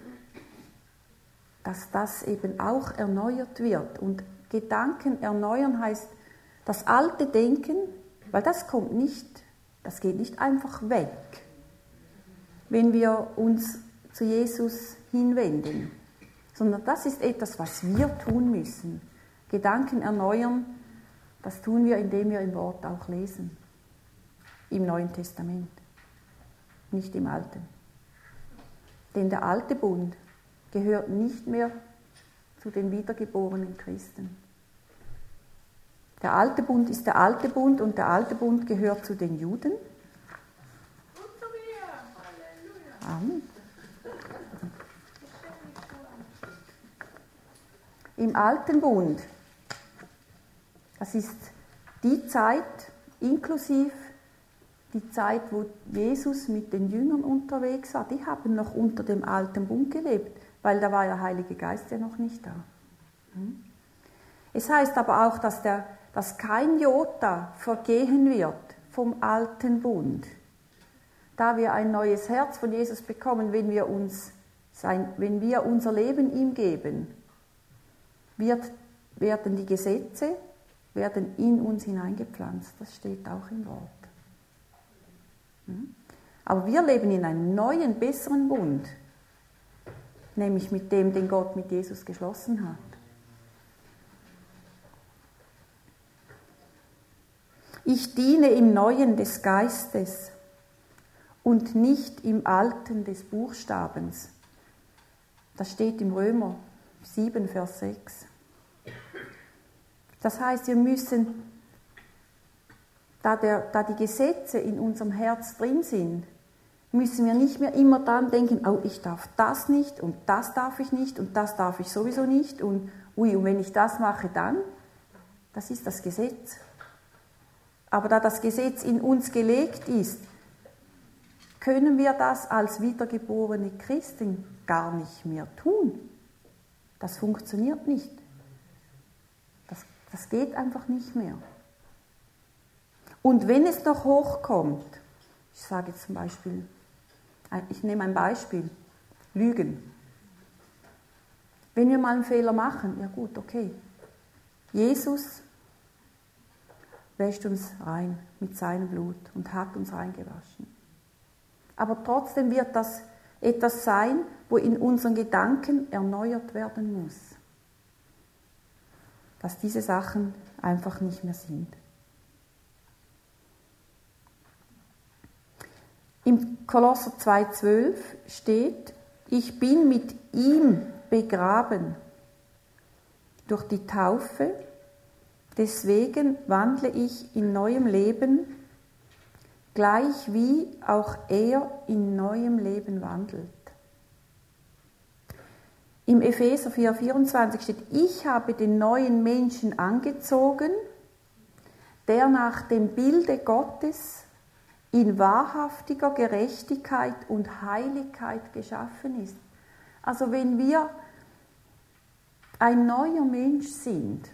dass das eben auch erneuert wird. Und Gedanken erneuern heißt, das alte Denken, weil das kommt nicht, das geht nicht einfach weg, wenn wir uns zu Jesus hinwenden, sondern das ist etwas, was wir tun müssen. Gedanken erneuern, das tun wir, indem wir im Wort auch lesen, im Neuen Testament, nicht im Alten. Denn der alte Bund gehört nicht mehr zu den wiedergeborenen Christen. Der alte Bund ist der alte Bund und der alte Bund gehört zu den Juden. Amen. Im alten Bund, das ist die Zeit inklusive die Zeit, wo Jesus mit den Jüngern unterwegs war, die haben noch unter dem alten Bund gelebt, weil da war der Heilige Geist ja noch nicht da. Es heißt aber auch, dass, der, dass kein Jota vergehen wird vom alten Bund, da wir ein neues Herz von Jesus bekommen, wenn wir, uns sein, wenn wir unser Leben ihm geben, wird, werden die Gesetze werden in uns hineingepflanzt. Das steht auch im Wort. Aber wir leben in einem neuen, besseren Bund, nämlich mit dem, den Gott mit Jesus geschlossen hat. Ich diene im Neuen des Geistes und nicht im Alten des Buchstabens. Das steht im Römer sieben, Vers sechs. Das heißt, wir müssen, da, der, da die Gesetze in unserem Herz drin sind, müssen wir nicht mehr immer dann denken, oh, ich darf das nicht und das darf ich nicht und das darf ich sowieso nicht und ui, und wenn ich das mache, dann, das ist das Gesetz. Aber da das Gesetz in uns gelegt ist, können wir das als wiedergeborene Christen gar nicht mehr tun. Das funktioniert nicht. Das, das geht einfach nicht mehr. Und wenn es noch hochkommt, ich sage jetzt zum Beispiel, ich nehme ein Beispiel, Lügen. Wenn wir mal einen Fehler machen, ja gut, okay. Jesus wäscht uns rein mit seinem Blut und hat uns reingewaschen. Aber trotzdem wird das etwas sein, wo in unseren Gedanken erneuert werden muss. Dass diese Sachen einfach nicht mehr sind. Im Kolosser zwei zwölf steht, ich bin mit ihm begraben durch die Taufe, deswegen wandle ich in neuem Leben, gleich wie auch er in neuem Leben wandelt. Im Epheser vier vierundzwanzig steht, ich habe den neuen Menschen angezogen, der nach dem Bilde Gottes in wahrhaftiger Gerechtigkeit und Heiligkeit geschaffen ist. Also wenn wir ein neuer Mensch sind,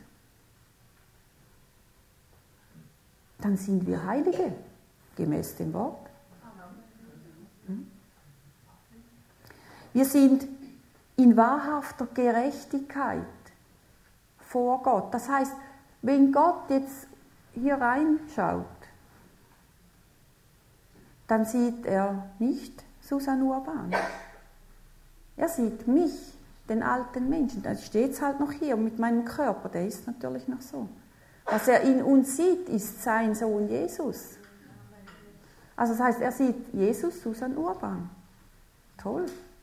dann sind wir Heilige, gemäß dem Wort. Wir sind in wahrhafter Gerechtigkeit vor Gott. Das heißt, wenn Gott jetzt hier reinschaut, dann sieht er nicht Susan Urban. Er sieht mich, den alten Menschen. Da steht es halt noch hier mit meinem Körper, der ist natürlich noch so. Was er in uns sieht, ist sein Sohn Jesus. Also das heißt, er sieht Jesus, Susan Urban. Toll.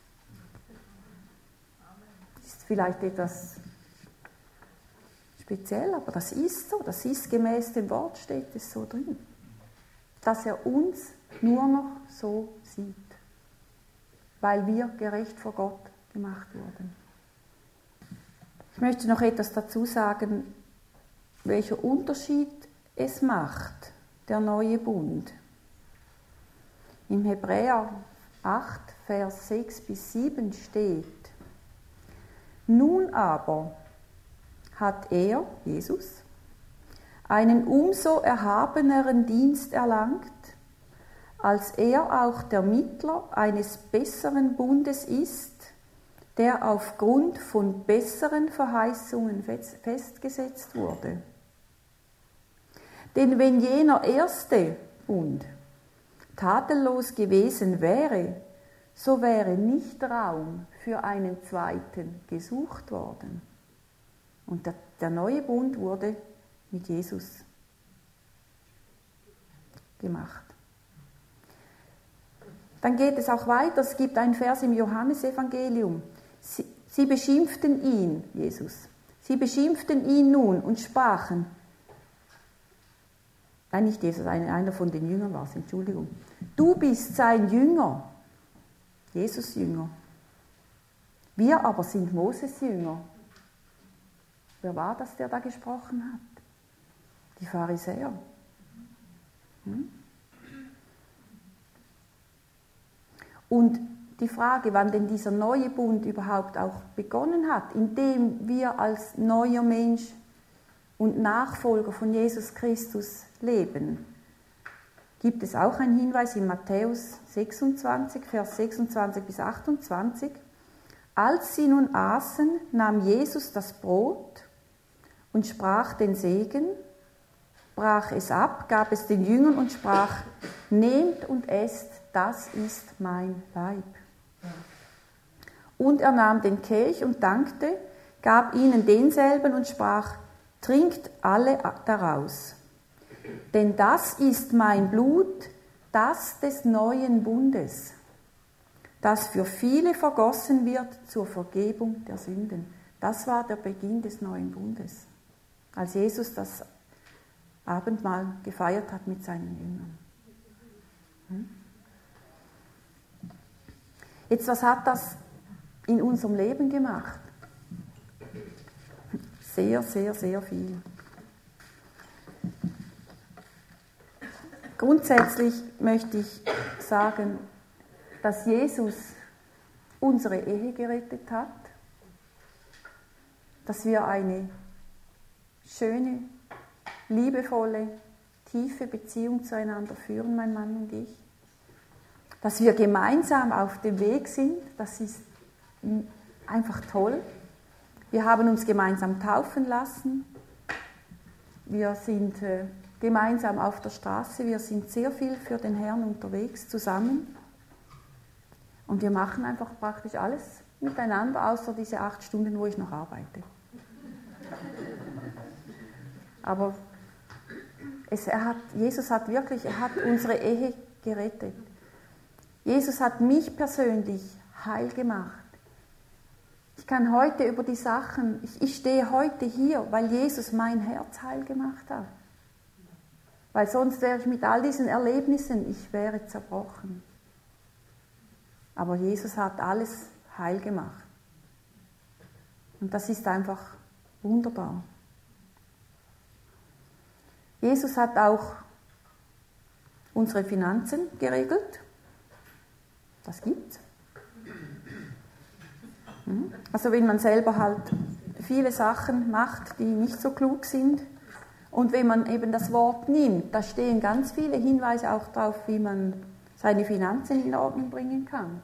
Ist vielleicht etwas speziell, aber das ist so. Das ist gemäß dem Wort, steht es so drin. Dass er uns nur noch so sieht, weil wir gerecht vor Gott gemacht wurden. Ich möchte noch etwas dazu sagen, welcher Unterschied es macht, der neue Bund. Im Hebräer acht, Vers sechs bis sieben steht, nun aber hat er, Jesus, einen umso erhabeneren Dienst erlangt, als er auch der Mittler eines besseren Bundes ist, der aufgrund von besseren Verheißungen festgesetzt wurde. Denn wenn jener erste Bund tadellos gewesen wäre, so wäre nicht Raum für einen zweiten gesucht worden. Und der, der neue Bund wurde mit Jesus gemacht. Dann geht es auch weiter, es gibt einen Vers im Johannesevangelium. Sie, sie beschimpften ihn, Jesus. Sie beschimpften ihn nun und sprachen, nein, nicht Jesus, einer von den Jüngern war es, Entschuldigung. Du bist sein Jünger, Jesus Jünger. Wir aber sind Moses Jünger. Wer war das, der da gesprochen hat? Die Pharisäer. Hm? Und die Frage, wann denn dieser neue Bund überhaupt auch begonnen hat, indem wir als neuer Mensch und Nachfolger von Jesus Christus leben, gibt es auch einen Hinweis in Matthäus sechsundzwanzig, Vers sechsundzwanzig bis achtundzwanzig. Als sie nun aßen, nahm Jesus das Brot und sprach den Segen, brach es ab, gab es den Jüngern und sprach, nehmt und esst, das ist mein Leib. Und er nahm den Kelch und dankte, gab ihnen denselben und sprach, trinkt alle daraus. Denn das ist mein Blut, das des neuen Bundes, das für viele vergossen wird zur Vergebung der Sünden. Das war der Beginn des neuen Bundes, als Jesus das Abendmahl gefeiert hat mit seinen Jüngern. Hm? Jetzt, was hat das in unserem Leben gemacht? Sehr, sehr, sehr viel. Grundsätzlich möchte ich sagen, dass Jesus unsere Ehe gerettet hat, dass wir eine schöne, liebevolle, tiefe Beziehung zueinander führen, mein Mann und ich, dass wir gemeinsam auf dem Weg sind, das ist einfach toll. Wir haben uns gemeinsam taufen lassen, wir sind äh, gemeinsam auf der Straße, wir sind sehr viel für den Herrn unterwegs zusammen und wir machen einfach praktisch alles miteinander, außer diese acht Stunden, wo ich noch arbeite. Aber es, er hat, Jesus hat wirklich, er hat unsere Ehe gerettet. Jesus hat mich persönlich heil gemacht. Ich kann heute über die Sachen, ich, ich stehe heute hier, weil Jesus mein Herz heil gemacht hat. Weil sonst wäre ich mit all diesen Erlebnissen, ich wäre zerbrochen. Aber Jesus hat alles heil gemacht. Und das ist einfach wunderbar. Jesus hat auch unsere Finanzen geregelt. Das gibt's. Also wenn man selber halt viele Sachen macht, die nicht so klug sind und wenn man eben das Wort nimmt, da stehen ganz viele Hinweise auch darauf, wie man seine Finanzen in Ordnung bringen kann,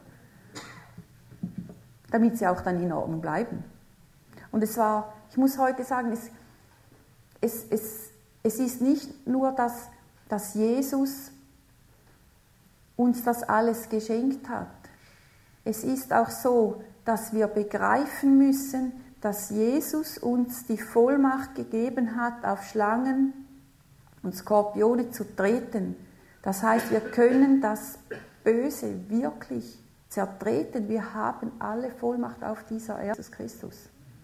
damit sie auch dann in Ordnung bleiben. Und es war, ich muss heute sagen, es, es, es, es ist nicht nur, dass, dass Jesus uns das alles geschenkt hat. Es ist auch so, dass wir begreifen müssen, dass Jesus uns die Vollmacht gegeben hat, auf Schlangen und Skorpione zu treten. Das heißt, wir können das Böse wirklich zertreten. Wir haben alle Vollmacht auf dieser Erde, Jesus Christus.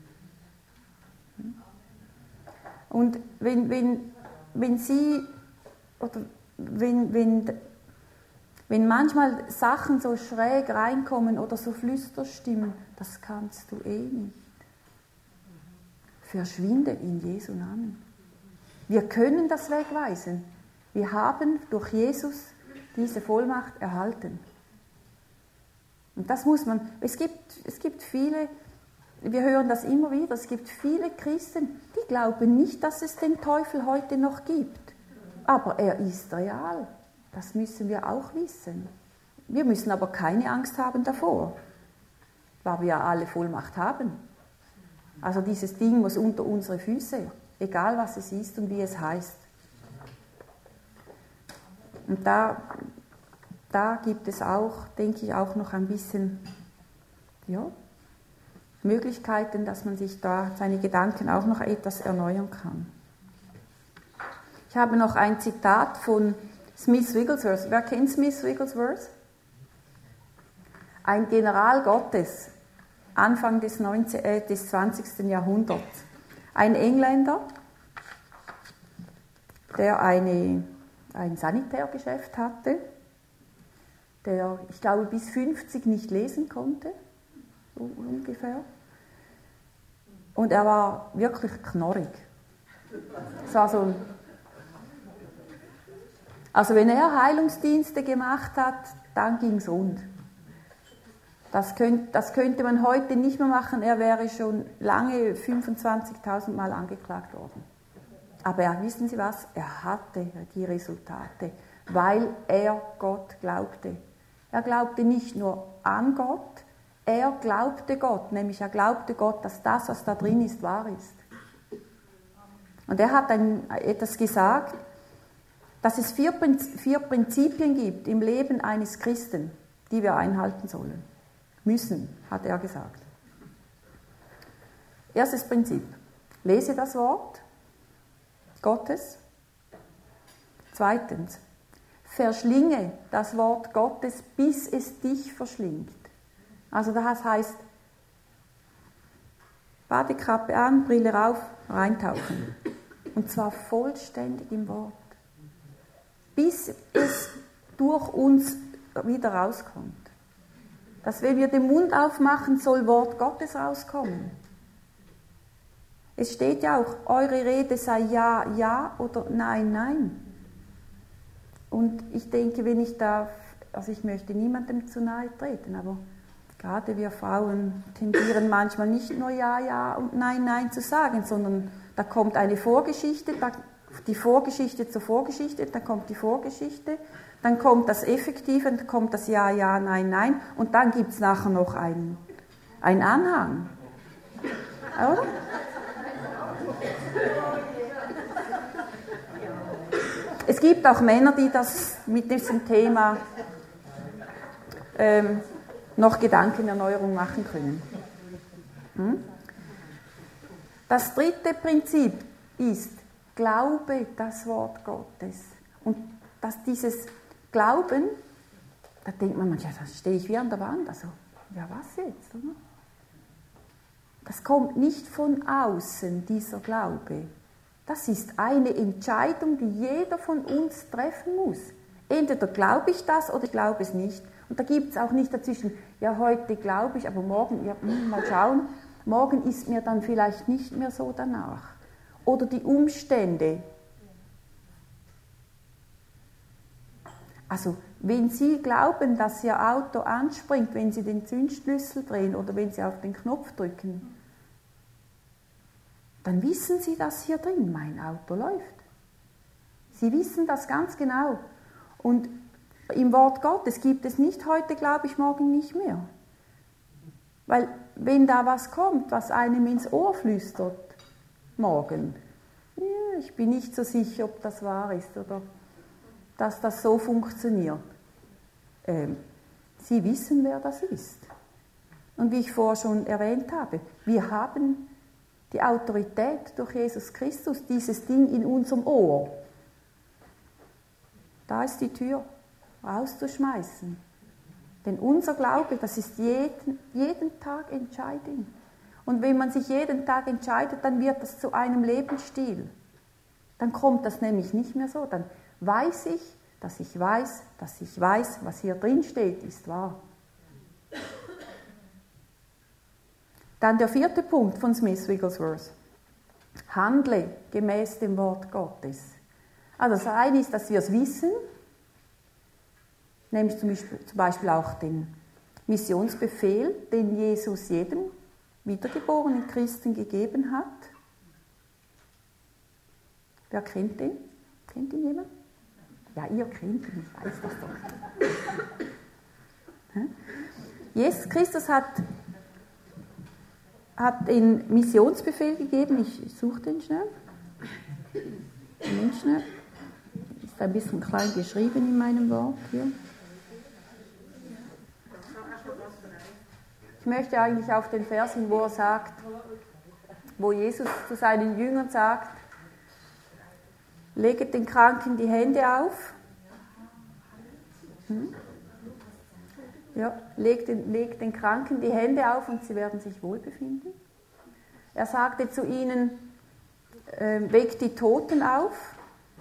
Und wenn, wenn, wenn Sie, oder wenn, wenn, wenn manchmal Sachen so schräg reinkommen oder so Flüsterstimmen, das kannst du eh nicht. Verschwinde in Jesu Namen. Wir können das wegweisen. Wir haben durch Jesus diese Vollmacht erhalten. Und das muss man, es gibt, es gibt viele, wir hören das immer wieder, es gibt viele Christen, die glauben nicht, dass es den Teufel heute noch gibt. Aber er ist real. Das müssen wir auch wissen. Wir müssen aber keine Angst haben davor, weil wir ja alle Vollmacht haben. Also dieses Ding muss unter unsere Füße, egal was es ist und wie es heißt. Und da, da gibt es auch, denke ich, auch noch ein bisschen ja, Möglichkeiten, dass man sich da seine Gedanken auch noch etwas erneuern kann. Ich habe noch ein Zitat von Smith Wigglesworth. Wer kennt Smith Wigglesworth? Ein General Gottes, Anfang des, neunzehnten, äh, des zwanzigsten Jahrhunderts. Ein Engländer, der eine, ein Sanitärgeschäft hatte, der, ich glaube, bis fünfzig nicht lesen konnte, so ungefähr. Und er war wirklich knorrig. Es war so ein Also wenn er Heilungsdienste gemacht hat, dann ging es rund. Das, könnt, das könnte man heute nicht mehr machen, er wäre schon lange fünfundzwanzigtausend Mal angeklagt worden. Aber ja, wissen Sie was, er hatte die Resultate, weil er Gott glaubte. Er glaubte nicht nur an Gott, er glaubte Gott, nämlich er glaubte Gott, dass das, was da drin ist, wahr ist. Und er hat ein, etwas gesagt, dass es vier, vier Prinzipien gibt im Leben eines Christen, die wir einhalten sollen. Müssen, hat er gesagt. Erstes Prinzip. Lese das Wort Gottes. Zweitens, verschlinge das Wort Gottes, bis es dich verschlingt. Also das heißt, Badekappe an, Brille rauf, reintauchen. Und zwar vollständig im Wort. Bis es durch uns wieder rauskommt. Dass wenn wir den Mund aufmachen, soll Wort Gottes rauskommen. Es steht ja auch, eure Rede sei ja, ja oder nein, nein. Und ich denke, wenn ich da, also ich möchte niemandem zu nahe treten, aber gerade wir Frauen tendieren manchmal nicht nur ja, ja und nein, nein zu sagen, sondern da kommt eine Vorgeschichte, da, die Vorgeschichte zur Vorgeschichte, dann kommt die Vorgeschichte, dann kommt das Effektive, dann kommt das ja, ja, nein, nein und dann gibt es nachher noch einen, einen Anhang. Oder? Es gibt auch Männer, die das mit diesem Thema ähm, noch Gedankenerneuerung machen können. Hm? Das dritte Prinzip ist, glaube das Wort Gottes. Und dass dieses Glauben, da denkt man manchmal, da stehe ich wie an der Wand, also, ja was jetzt? Oder? Das kommt nicht von außen, dieser Glaube. Das ist eine Entscheidung, die jeder von uns treffen muss. Entweder glaube ich das oder ich glaube es nicht. Und da gibt es auch nicht dazwischen, ja heute glaube ich, aber morgen, ja, mal schauen, morgen ist mir dann vielleicht nicht mehr so danach. Oder die Umstände. Also wenn Sie glauben, dass Ihr Auto anspringt, wenn Sie den Zündschlüssel drehen oder wenn Sie auf den Knopf drücken, dann wissen Sie, dass hier drin mein Auto läuft. Sie wissen das ganz genau. Und im Wort Gottes gibt es nicht heute, glaube ich, morgen nicht mehr. Weil wenn da was kommt, was einem ins Ohr flüstert, morgen, ja, ich bin nicht so sicher, ob das wahr ist oder dass das so funktioniert. Ähm, Sie wissen, wer das ist. Und wie ich vorher schon erwähnt habe, wir haben die Autorität durch Jesus Christus, dieses Ding in unserem Ohr. Da ist die Tür, rauszuschmeißen. Denn unser Glaube, das ist jeden, jeden Tag entscheidend. Und wenn man sich jeden Tag entscheidet, dann wird das zu einem Lebensstil. Dann kommt das nämlich nicht mehr so. Dann weiß ich, dass ich weiß, dass ich weiß, was hier drin steht, ist wahr. Dann der vierte Punkt von Smith Wigglesworth. Handle gemäß dem Wort Gottes. Also das eine ist, dass wir es wissen, nämlich zum Beispiel, zum Beispiel auch den Missionsbefehl, den Jesus jedem wiedergeborenen Christen gegeben hat. Wer kennt den? Kennt ihn jemand? Ja, ihr kennt ihn, ich weiß das doch. Jesus Christus hat hat den Missionsbefehl gegeben, ich suche den schnell, den schnell, ist ein bisschen klein geschrieben in meinem Wort hier. Ich möchte eigentlich auf den Vers hin, wo er sagt, wo Jesus zu seinen Jüngern sagt, leget den Kranken die Hände auf, hm? Ja, legt den, legt den Kranken die Hände auf und sie werden sich wohlbefinden. Er sagte zu ihnen, äh, weckt die Toten auf,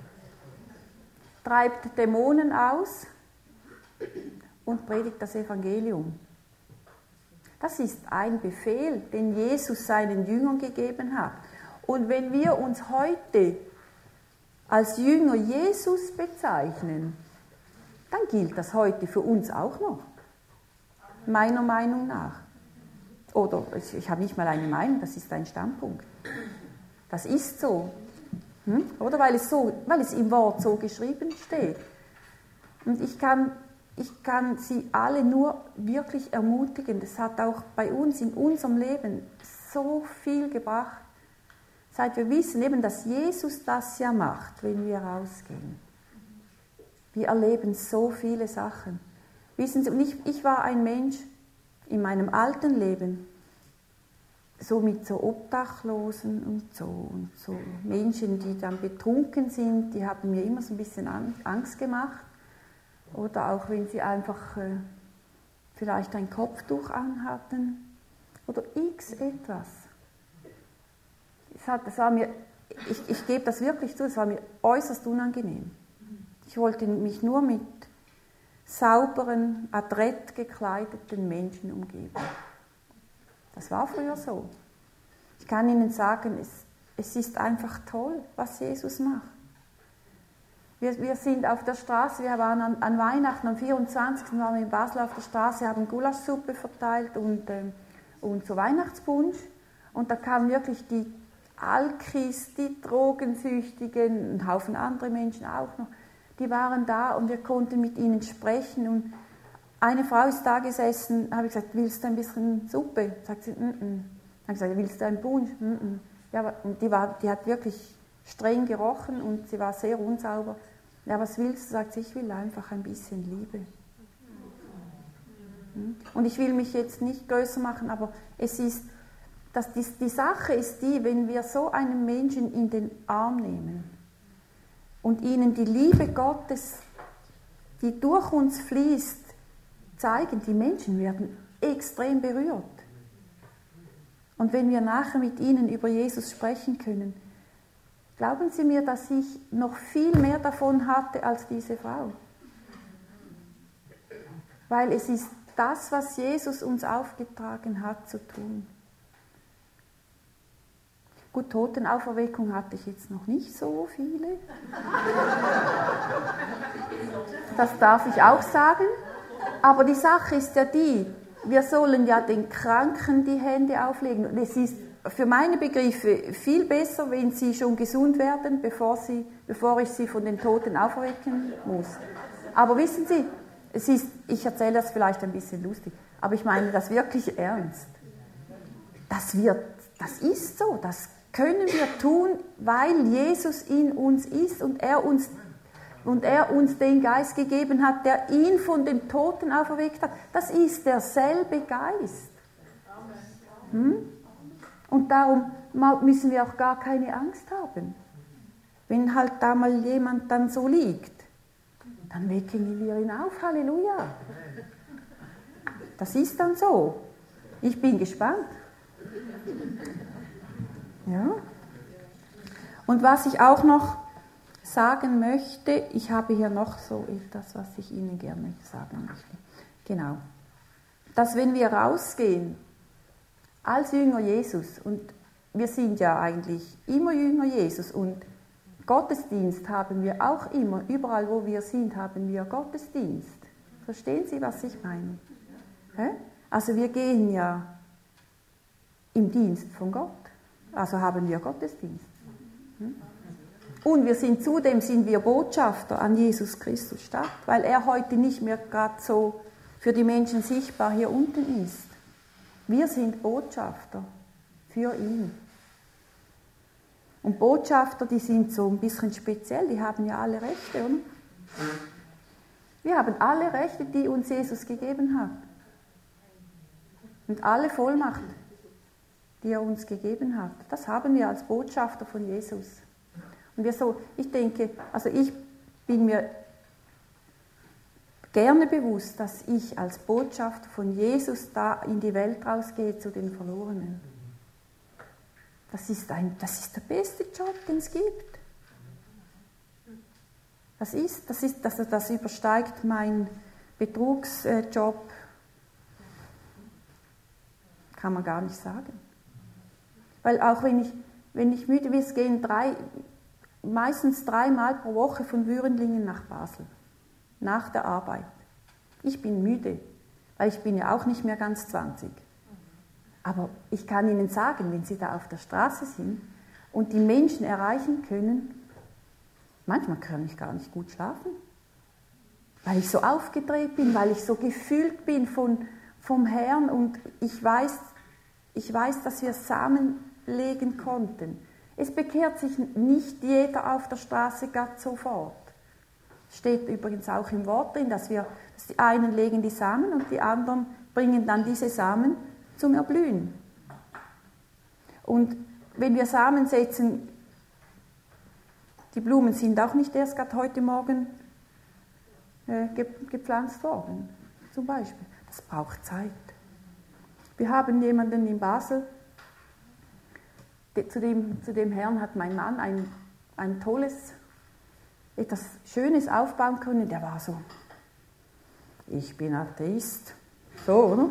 treibt Dämonen aus und predigt das Evangelium. Das ist ein Befehl, den Jesus seinen Jüngern gegeben hat. Und wenn wir uns heute als Jünger Jesus bezeichnen, dann gilt das heute für uns auch noch. Meiner Meinung nach. Oder ich, ich habe nicht mal eine Meinung, das ist ein Standpunkt. Das ist so. Hm? Oder weil es, so, weil es im Wort so geschrieben steht. Und ich kann, ich kann Sie alle nur wirklich ermutigen. Das hat auch bei uns in unserem Leben so viel gebracht. Seit wir wissen eben, dass Jesus das ja macht, wenn wir rausgehen. Wir erleben so viele Sachen. Wissen Sie, und ich, ich war ein Mensch in meinem alten Leben, so mit so Obdachlosen und so, und so Menschen, die dann betrunken sind, die haben mir immer so ein bisschen Angst gemacht. Oder auch wenn sie einfach äh, vielleicht ein Kopftuch anhatten oder x etwas. Es hat, das war mir, ich, ich gebe das wirklich zu, es war mir äußerst unangenehm. Ich wollte mich nur mit sauberen, adrett gekleideten Menschen umgeben. Das war früher so. Ich kann Ihnen sagen, es, es ist einfach toll, was Jesus macht. Wir, wir sind auf der Straße, wir waren an, an Weihnachten, am vierundzwanzigsten waren wir in Basel auf der Straße, haben Gulaschsuppe verteilt und, ähm, und so Weihnachtspunsch. Und da kamen wirklich die Alkis, die Drogensüchtigen, ein Haufen andere Menschen auch noch. Die waren da und wir konnten mit ihnen sprechen. Und eine Frau ist da gesessen, habe ich gesagt, willst du ein bisschen Suppe? Sagt sie, mm -mm. Dann habe ich gesagt, willst du einen Punsch? Mm -mm. Ja, und die, war, die hat wirklich streng gerochen und sie war sehr unsauber. Ja, was willst du? Sagt sie, ich will einfach ein bisschen Liebe. Und ich will mich jetzt nicht größer machen, aber es ist, dass die, die Sache ist die, wenn wir so einen Menschen in den Arm nehmen und ihnen die Liebe Gottes, die durch uns fließt, zeigen, die Menschen werden extrem berührt. Und wenn wir nachher mit ihnen über Jesus sprechen können, glauben Sie mir, dass ich noch viel mehr davon hatte als diese Frau. Weil es ist das, was Jesus uns aufgetragen hat, zu tun. Gut, Totenauferweckung hatte ich jetzt noch nicht so viele. Das darf ich auch sagen. Aber die Sache ist ja die, wir sollen ja den Kranken die Hände auflegen. Und es ist für meine Begriffe viel besser, wenn sie schon gesund werden, bevor, sie, bevor ich sie von den Toten auferwecken muss. Aber wissen Sie, es ist, ich erzähle das vielleicht ein bisschen lustig, aber ich meine das wirklich ernst. Das, wird, das ist so, das können wir tun, weil Jesus in uns ist und er uns Und er uns den Geist gegeben hat, der ihn von den Toten auferweckt hat. Das ist derselbe Geist. Hm? Und darum müssen wir auch gar keine Angst haben. Wenn halt da mal jemand dann so liegt, dann wecken wir ihn auf. Halleluja. Das ist dann so. Ich bin gespannt. Ja. Und was ich auch noch sagen möchte, ich habe hier noch so etwas, was ich Ihnen gerne sagen möchte. Genau. Dass wenn wir rausgehen, als Jünger Jesus, und wir sind ja eigentlich immer Jünger Jesus, und Gottesdienst haben wir auch immer, überall wo wir sind, haben wir Gottesdienst. Verstehen Sie, was ich meine? Also wir gehen ja im Dienst von Gott, also haben wir Gottesdienst. Und wir sind zudem sind wir Botschafter an Jesus Christus Stadt, weil er heute nicht mehr gerade so für die Menschen sichtbar hier unten ist. Wir sind Botschafter für ihn. Und Botschafter, die sind so ein bisschen speziell, die haben ja alle Rechte, oder? Wir haben alle Rechte, die uns Jesus gegeben hat. Und alle Vollmacht, die er uns gegeben hat. Das haben wir als Botschafter von Jesus. Und wir so, ich denke, also ich bin mir gerne bewusst, dass ich als Botschafter von Jesus da in die Welt rausgehe zu den Verlorenen. Das ist, ein, das ist der beste Job, den es gibt. Das ist, das ist, das, das übersteigt mein Betrugsjob, kann man gar nicht sagen. Weil auch wenn ich, wenn ich müde bin, es gehen drei, meistens dreimal pro Woche von Würenlingen nach Basel, nach der Arbeit. Ich bin müde, weil ich bin ja auch nicht mehr ganz zwanzig. Aber ich kann Ihnen sagen, wenn Sie da auf der Straße sind und die Menschen erreichen können, manchmal kann ich gar nicht gut schlafen, weil ich so aufgedreht bin, weil ich so gefüllt bin von, vom Herrn und ich weiß, ich weiß, dass wir Samen legen konnten. Es bekehrt sich nicht jeder auf der Straße ganz sofort. Steht übrigens auch im Wort drin, dass wir, dass die einen legen die Samen und die anderen bringen dann diese Samen zum Erblühen. Und wenn wir Samen setzen, die Blumen sind auch nicht erst gerade heute Morgen äh, gepflanzt worden, zum Beispiel. Das braucht Zeit. Wir haben jemanden in Basel, zu dem, zu dem Herrn hat mein Mann ein, ein tolles, etwas Schönes aufbauen können. Der war so, ich bin Atheist. So, oder?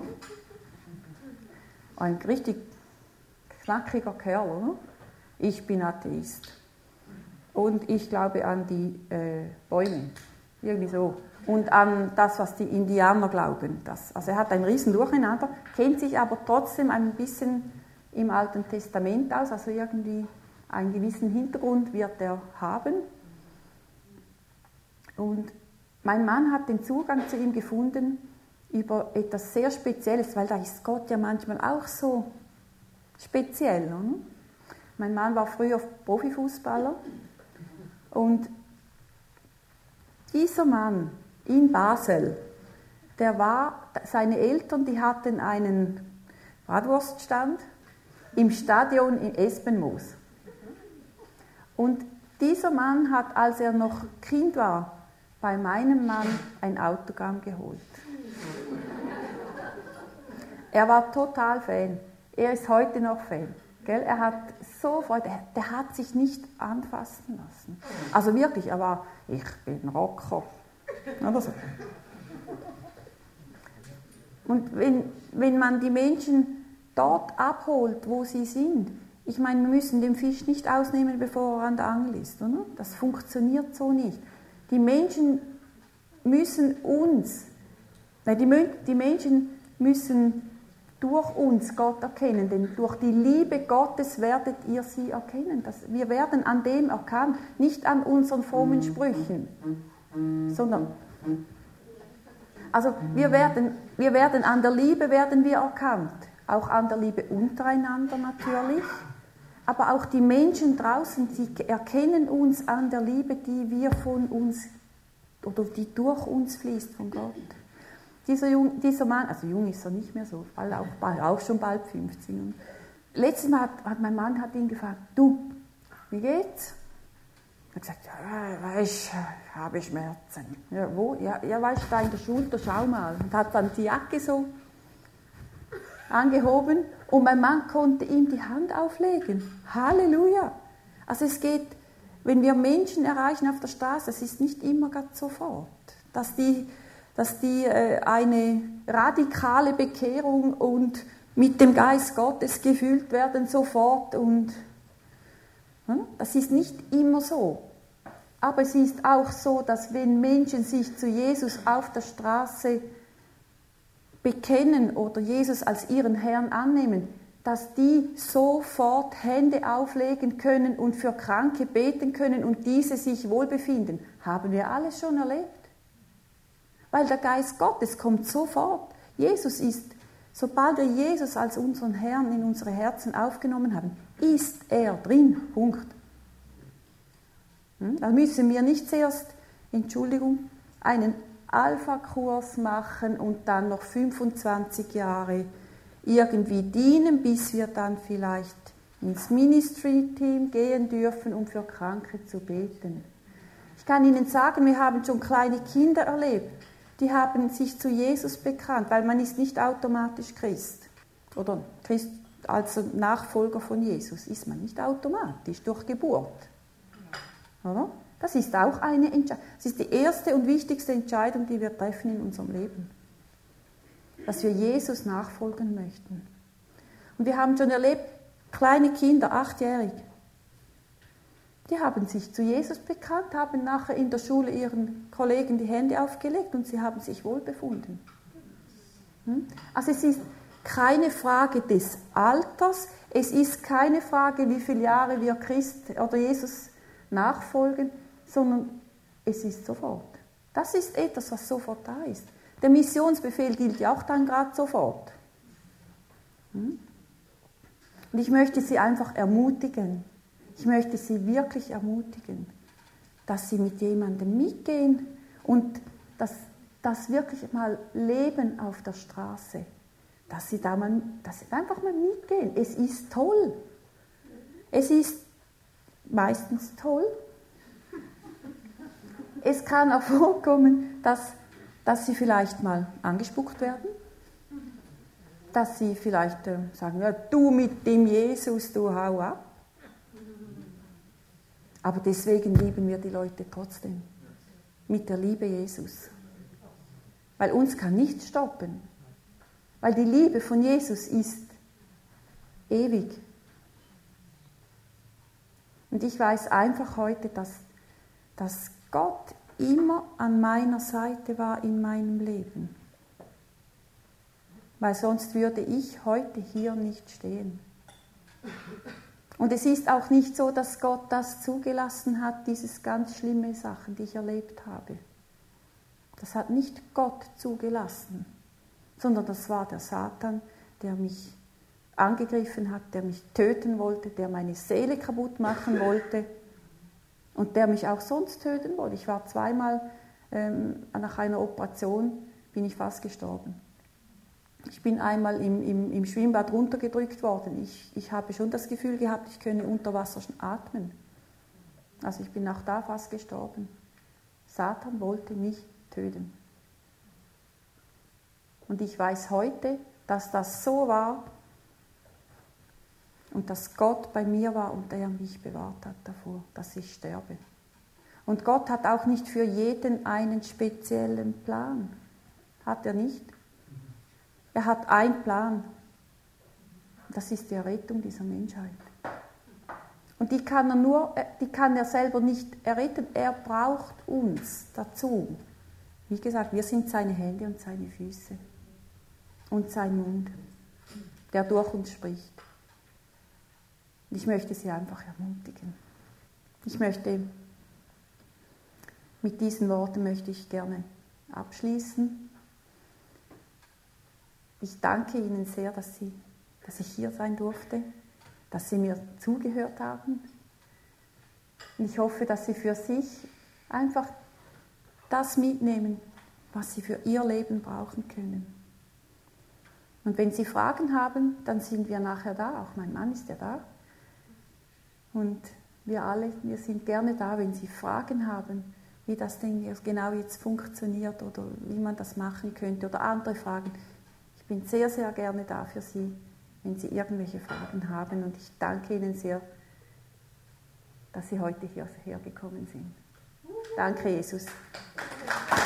Ein richtig knackiger Kerl, oder? Ich bin Atheist. Und ich glaube an die äh, Bäume. Irgendwie so. Und an das, was die Indianer glauben. Das, also er hat ein riesen Durcheinander, kennt sich aber trotzdem ein bisschen im Alten Testament aus, also irgendwie einen gewissen Hintergrund wird er haben. Und mein Mann hat den Zugang zu ihm gefunden über etwas sehr Spezielles, weil da ist Gott ja manchmal auch so speziell. Oder? Mein Mann war früher Profifußballer und dieser Mann in Basel, der war, seine Eltern, die hatten einen Bratwurststand im Stadion in Espenmoos. Und dieser Mann hat, als er noch Kind war, bei meinem Mann ein Autogramm geholt. Er war total Fan. Er ist heute noch Fan. Gell? Er hat so Freude. Der, der hat sich nicht anfassen lassen. Also wirklich, er war, ich bin Rocker. Oder so. Und wenn, wenn man die Menschen dort abholt, wo sie sind, ich meine, wir müssen den Fisch nicht ausnehmen, bevor er an der Angel ist. Oder? Das funktioniert so nicht. Die Menschen müssen uns, nein, die, die Menschen müssen durch uns Gott erkennen, denn durch die Liebe Gottes werdet ihr sie erkennen. Das, wir werden an dem erkannt, nicht an unseren frommen Sprüchen, sondern also wir werden, wir werden an der Liebe werden wir erkannt, auch an der Liebe untereinander natürlich, aber auch die Menschen draußen, sie erkennen uns an der Liebe, die wir von uns oder die durch uns fließt von Gott. Dieser, Jung, dieser Mann, also jung ist er nicht mehr so, auch, bald, auch schon bald fünfzig. Und letztes Mal hat, hat mein Mann hat ihn gefragt, du, wie geht's? Er hat gesagt, ja, weißt, ich habe Schmerzen. Ja, wo? Ja, ja, weißt du, da in der Schulter, schau mal. Und hat dann die Jacke so angehoben und mein Mann konnte ihm die Hand auflegen. Halleluja! Also es geht, wenn wir Menschen erreichen auf der Straße, es ist nicht immer ganz sofort, dass die dass die äh, eine radikale Bekehrung und mit dem Geist Gottes gefüllt werden sofort. Und hm, das ist nicht immer so. Aber es ist auch so, dass wenn Menschen sich zu Jesus auf der Straße bekennen oder Jesus als ihren Herrn annehmen, dass die sofort Hände auflegen können und für Kranke beten können und diese sich wohlbefinden. Haben wir alles schon erlebt. Weil der Geist Gottes kommt sofort. Jesus ist, sobald wir Jesus als unseren Herrn in unsere Herzen aufgenommen haben, ist er drin. Punkt. Da müssen wir nicht zuerst, Entschuldigung, einen Alpha-Kurs machen und dann noch fünfundzwanzig Jahre irgendwie dienen, bis wir dann vielleicht ins Ministry-Team gehen dürfen, um für Kranke zu beten. Ich kann Ihnen sagen, wir haben schon kleine Kinder erlebt, die haben sich zu Jesus bekannt, weil man ist nicht automatisch Christ. Oder Christ als Nachfolger von Jesus ist man nicht automatisch durch Geburt. Oder? Das ist auch eine Entscheidung. Das ist die erste und wichtigste Entscheidung, die wir treffen in unserem Leben. Dass wir Jesus nachfolgen möchten. Und wir haben schon erlebt, kleine Kinder, achtjährig, die haben sich zu Jesus bekannt, haben nachher in der Schule ihren Kollegen die Hände aufgelegt und sie haben sich wohlbefunden. Also es ist keine Frage des Alters, es ist keine Frage, wie viele Jahre wir Christ oder Jesus nachfolgen, sondern es ist sofort. Das ist etwas, was sofort da ist. Der Missionsbefehl gilt ja auch dann gerade sofort. Und ich möchte Sie einfach ermutigen, ich möchte Sie wirklich ermutigen, dass Sie mit jemandem mitgehen und das, das wirklich mal leben auf der Straße, dass Sie da mal, dass Sie einfach mal mitgehen. Es ist toll. Es ist meistens toll. Es kann auch vorkommen, dass, dass sie vielleicht mal angespuckt werden, dass sie vielleicht äh, sagen, ja, du mit dem Jesus, du hau ab. Aber deswegen lieben wir die Leute trotzdem, mit der Liebe Jesus. Weil uns kann nichts stoppen. Weil die Liebe von Jesus ist ewig. Und ich weiß einfach heute, dass, dass Gott immer an meiner Seite war in meinem Leben. Weil sonst würde ich heute hier nicht stehen. Und es ist auch nicht so, dass Gott das zugelassen hat, diese ganz schlimme Sachen, die ich erlebt habe. Das hat nicht Gott zugelassen, sondern das war der Satan, der mich angegriffen hat, der mich töten wollte, der meine Seele kaputt machen wollte und der mich auch sonst töten wollte. Ich war zweimal ähm, nach einer Operation, bin ich fast gestorben. Ich bin einmal im, im, im Schwimmbad runtergedrückt worden. Ich, ich habe schon das Gefühl gehabt, ich könne unter Wasser atmen. Also ich bin auch da fast gestorben. Satan wollte mich töten. Und ich weiß heute, dass das so war und dass Gott bei mir war und er mich bewahrt hat davor, dass ich sterbe. Und Gott hat auch nicht für jeden einen speziellen Plan. Hat er nicht. Er hat einen Plan. Das ist die Errettung dieser Menschheit. Und die kann er nur, die kann er selber nicht erretten. Er braucht uns dazu. Wie gesagt, wir sind seine Hände und seine Füße und sein Mund, der durch uns spricht. Und ich möchte Sie einfach ermutigen. Ich möchte, mit diesen Worten möchte ich gerne abschließen. Ich danke Ihnen sehr, dass, Sie, dass ich hier sein durfte, dass Sie mir zugehört haben. Und ich hoffe, dass Sie für sich einfach das mitnehmen, was Sie für Ihr Leben brauchen können. Und wenn Sie Fragen haben, dann sind wir nachher da. Auch mein Mann ist ja da. Und wir alle, wir sind gerne da, wenn Sie Fragen haben, wie das Ding genau jetzt funktioniert oder wie man das machen könnte oder andere Fragen. Ich bin sehr, sehr gerne da für Sie, wenn Sie irgendwelche Fragen haben. Und ich danke Ihnen sehr, dass Sie heute hierher gekommen sind. Danke, Jesus.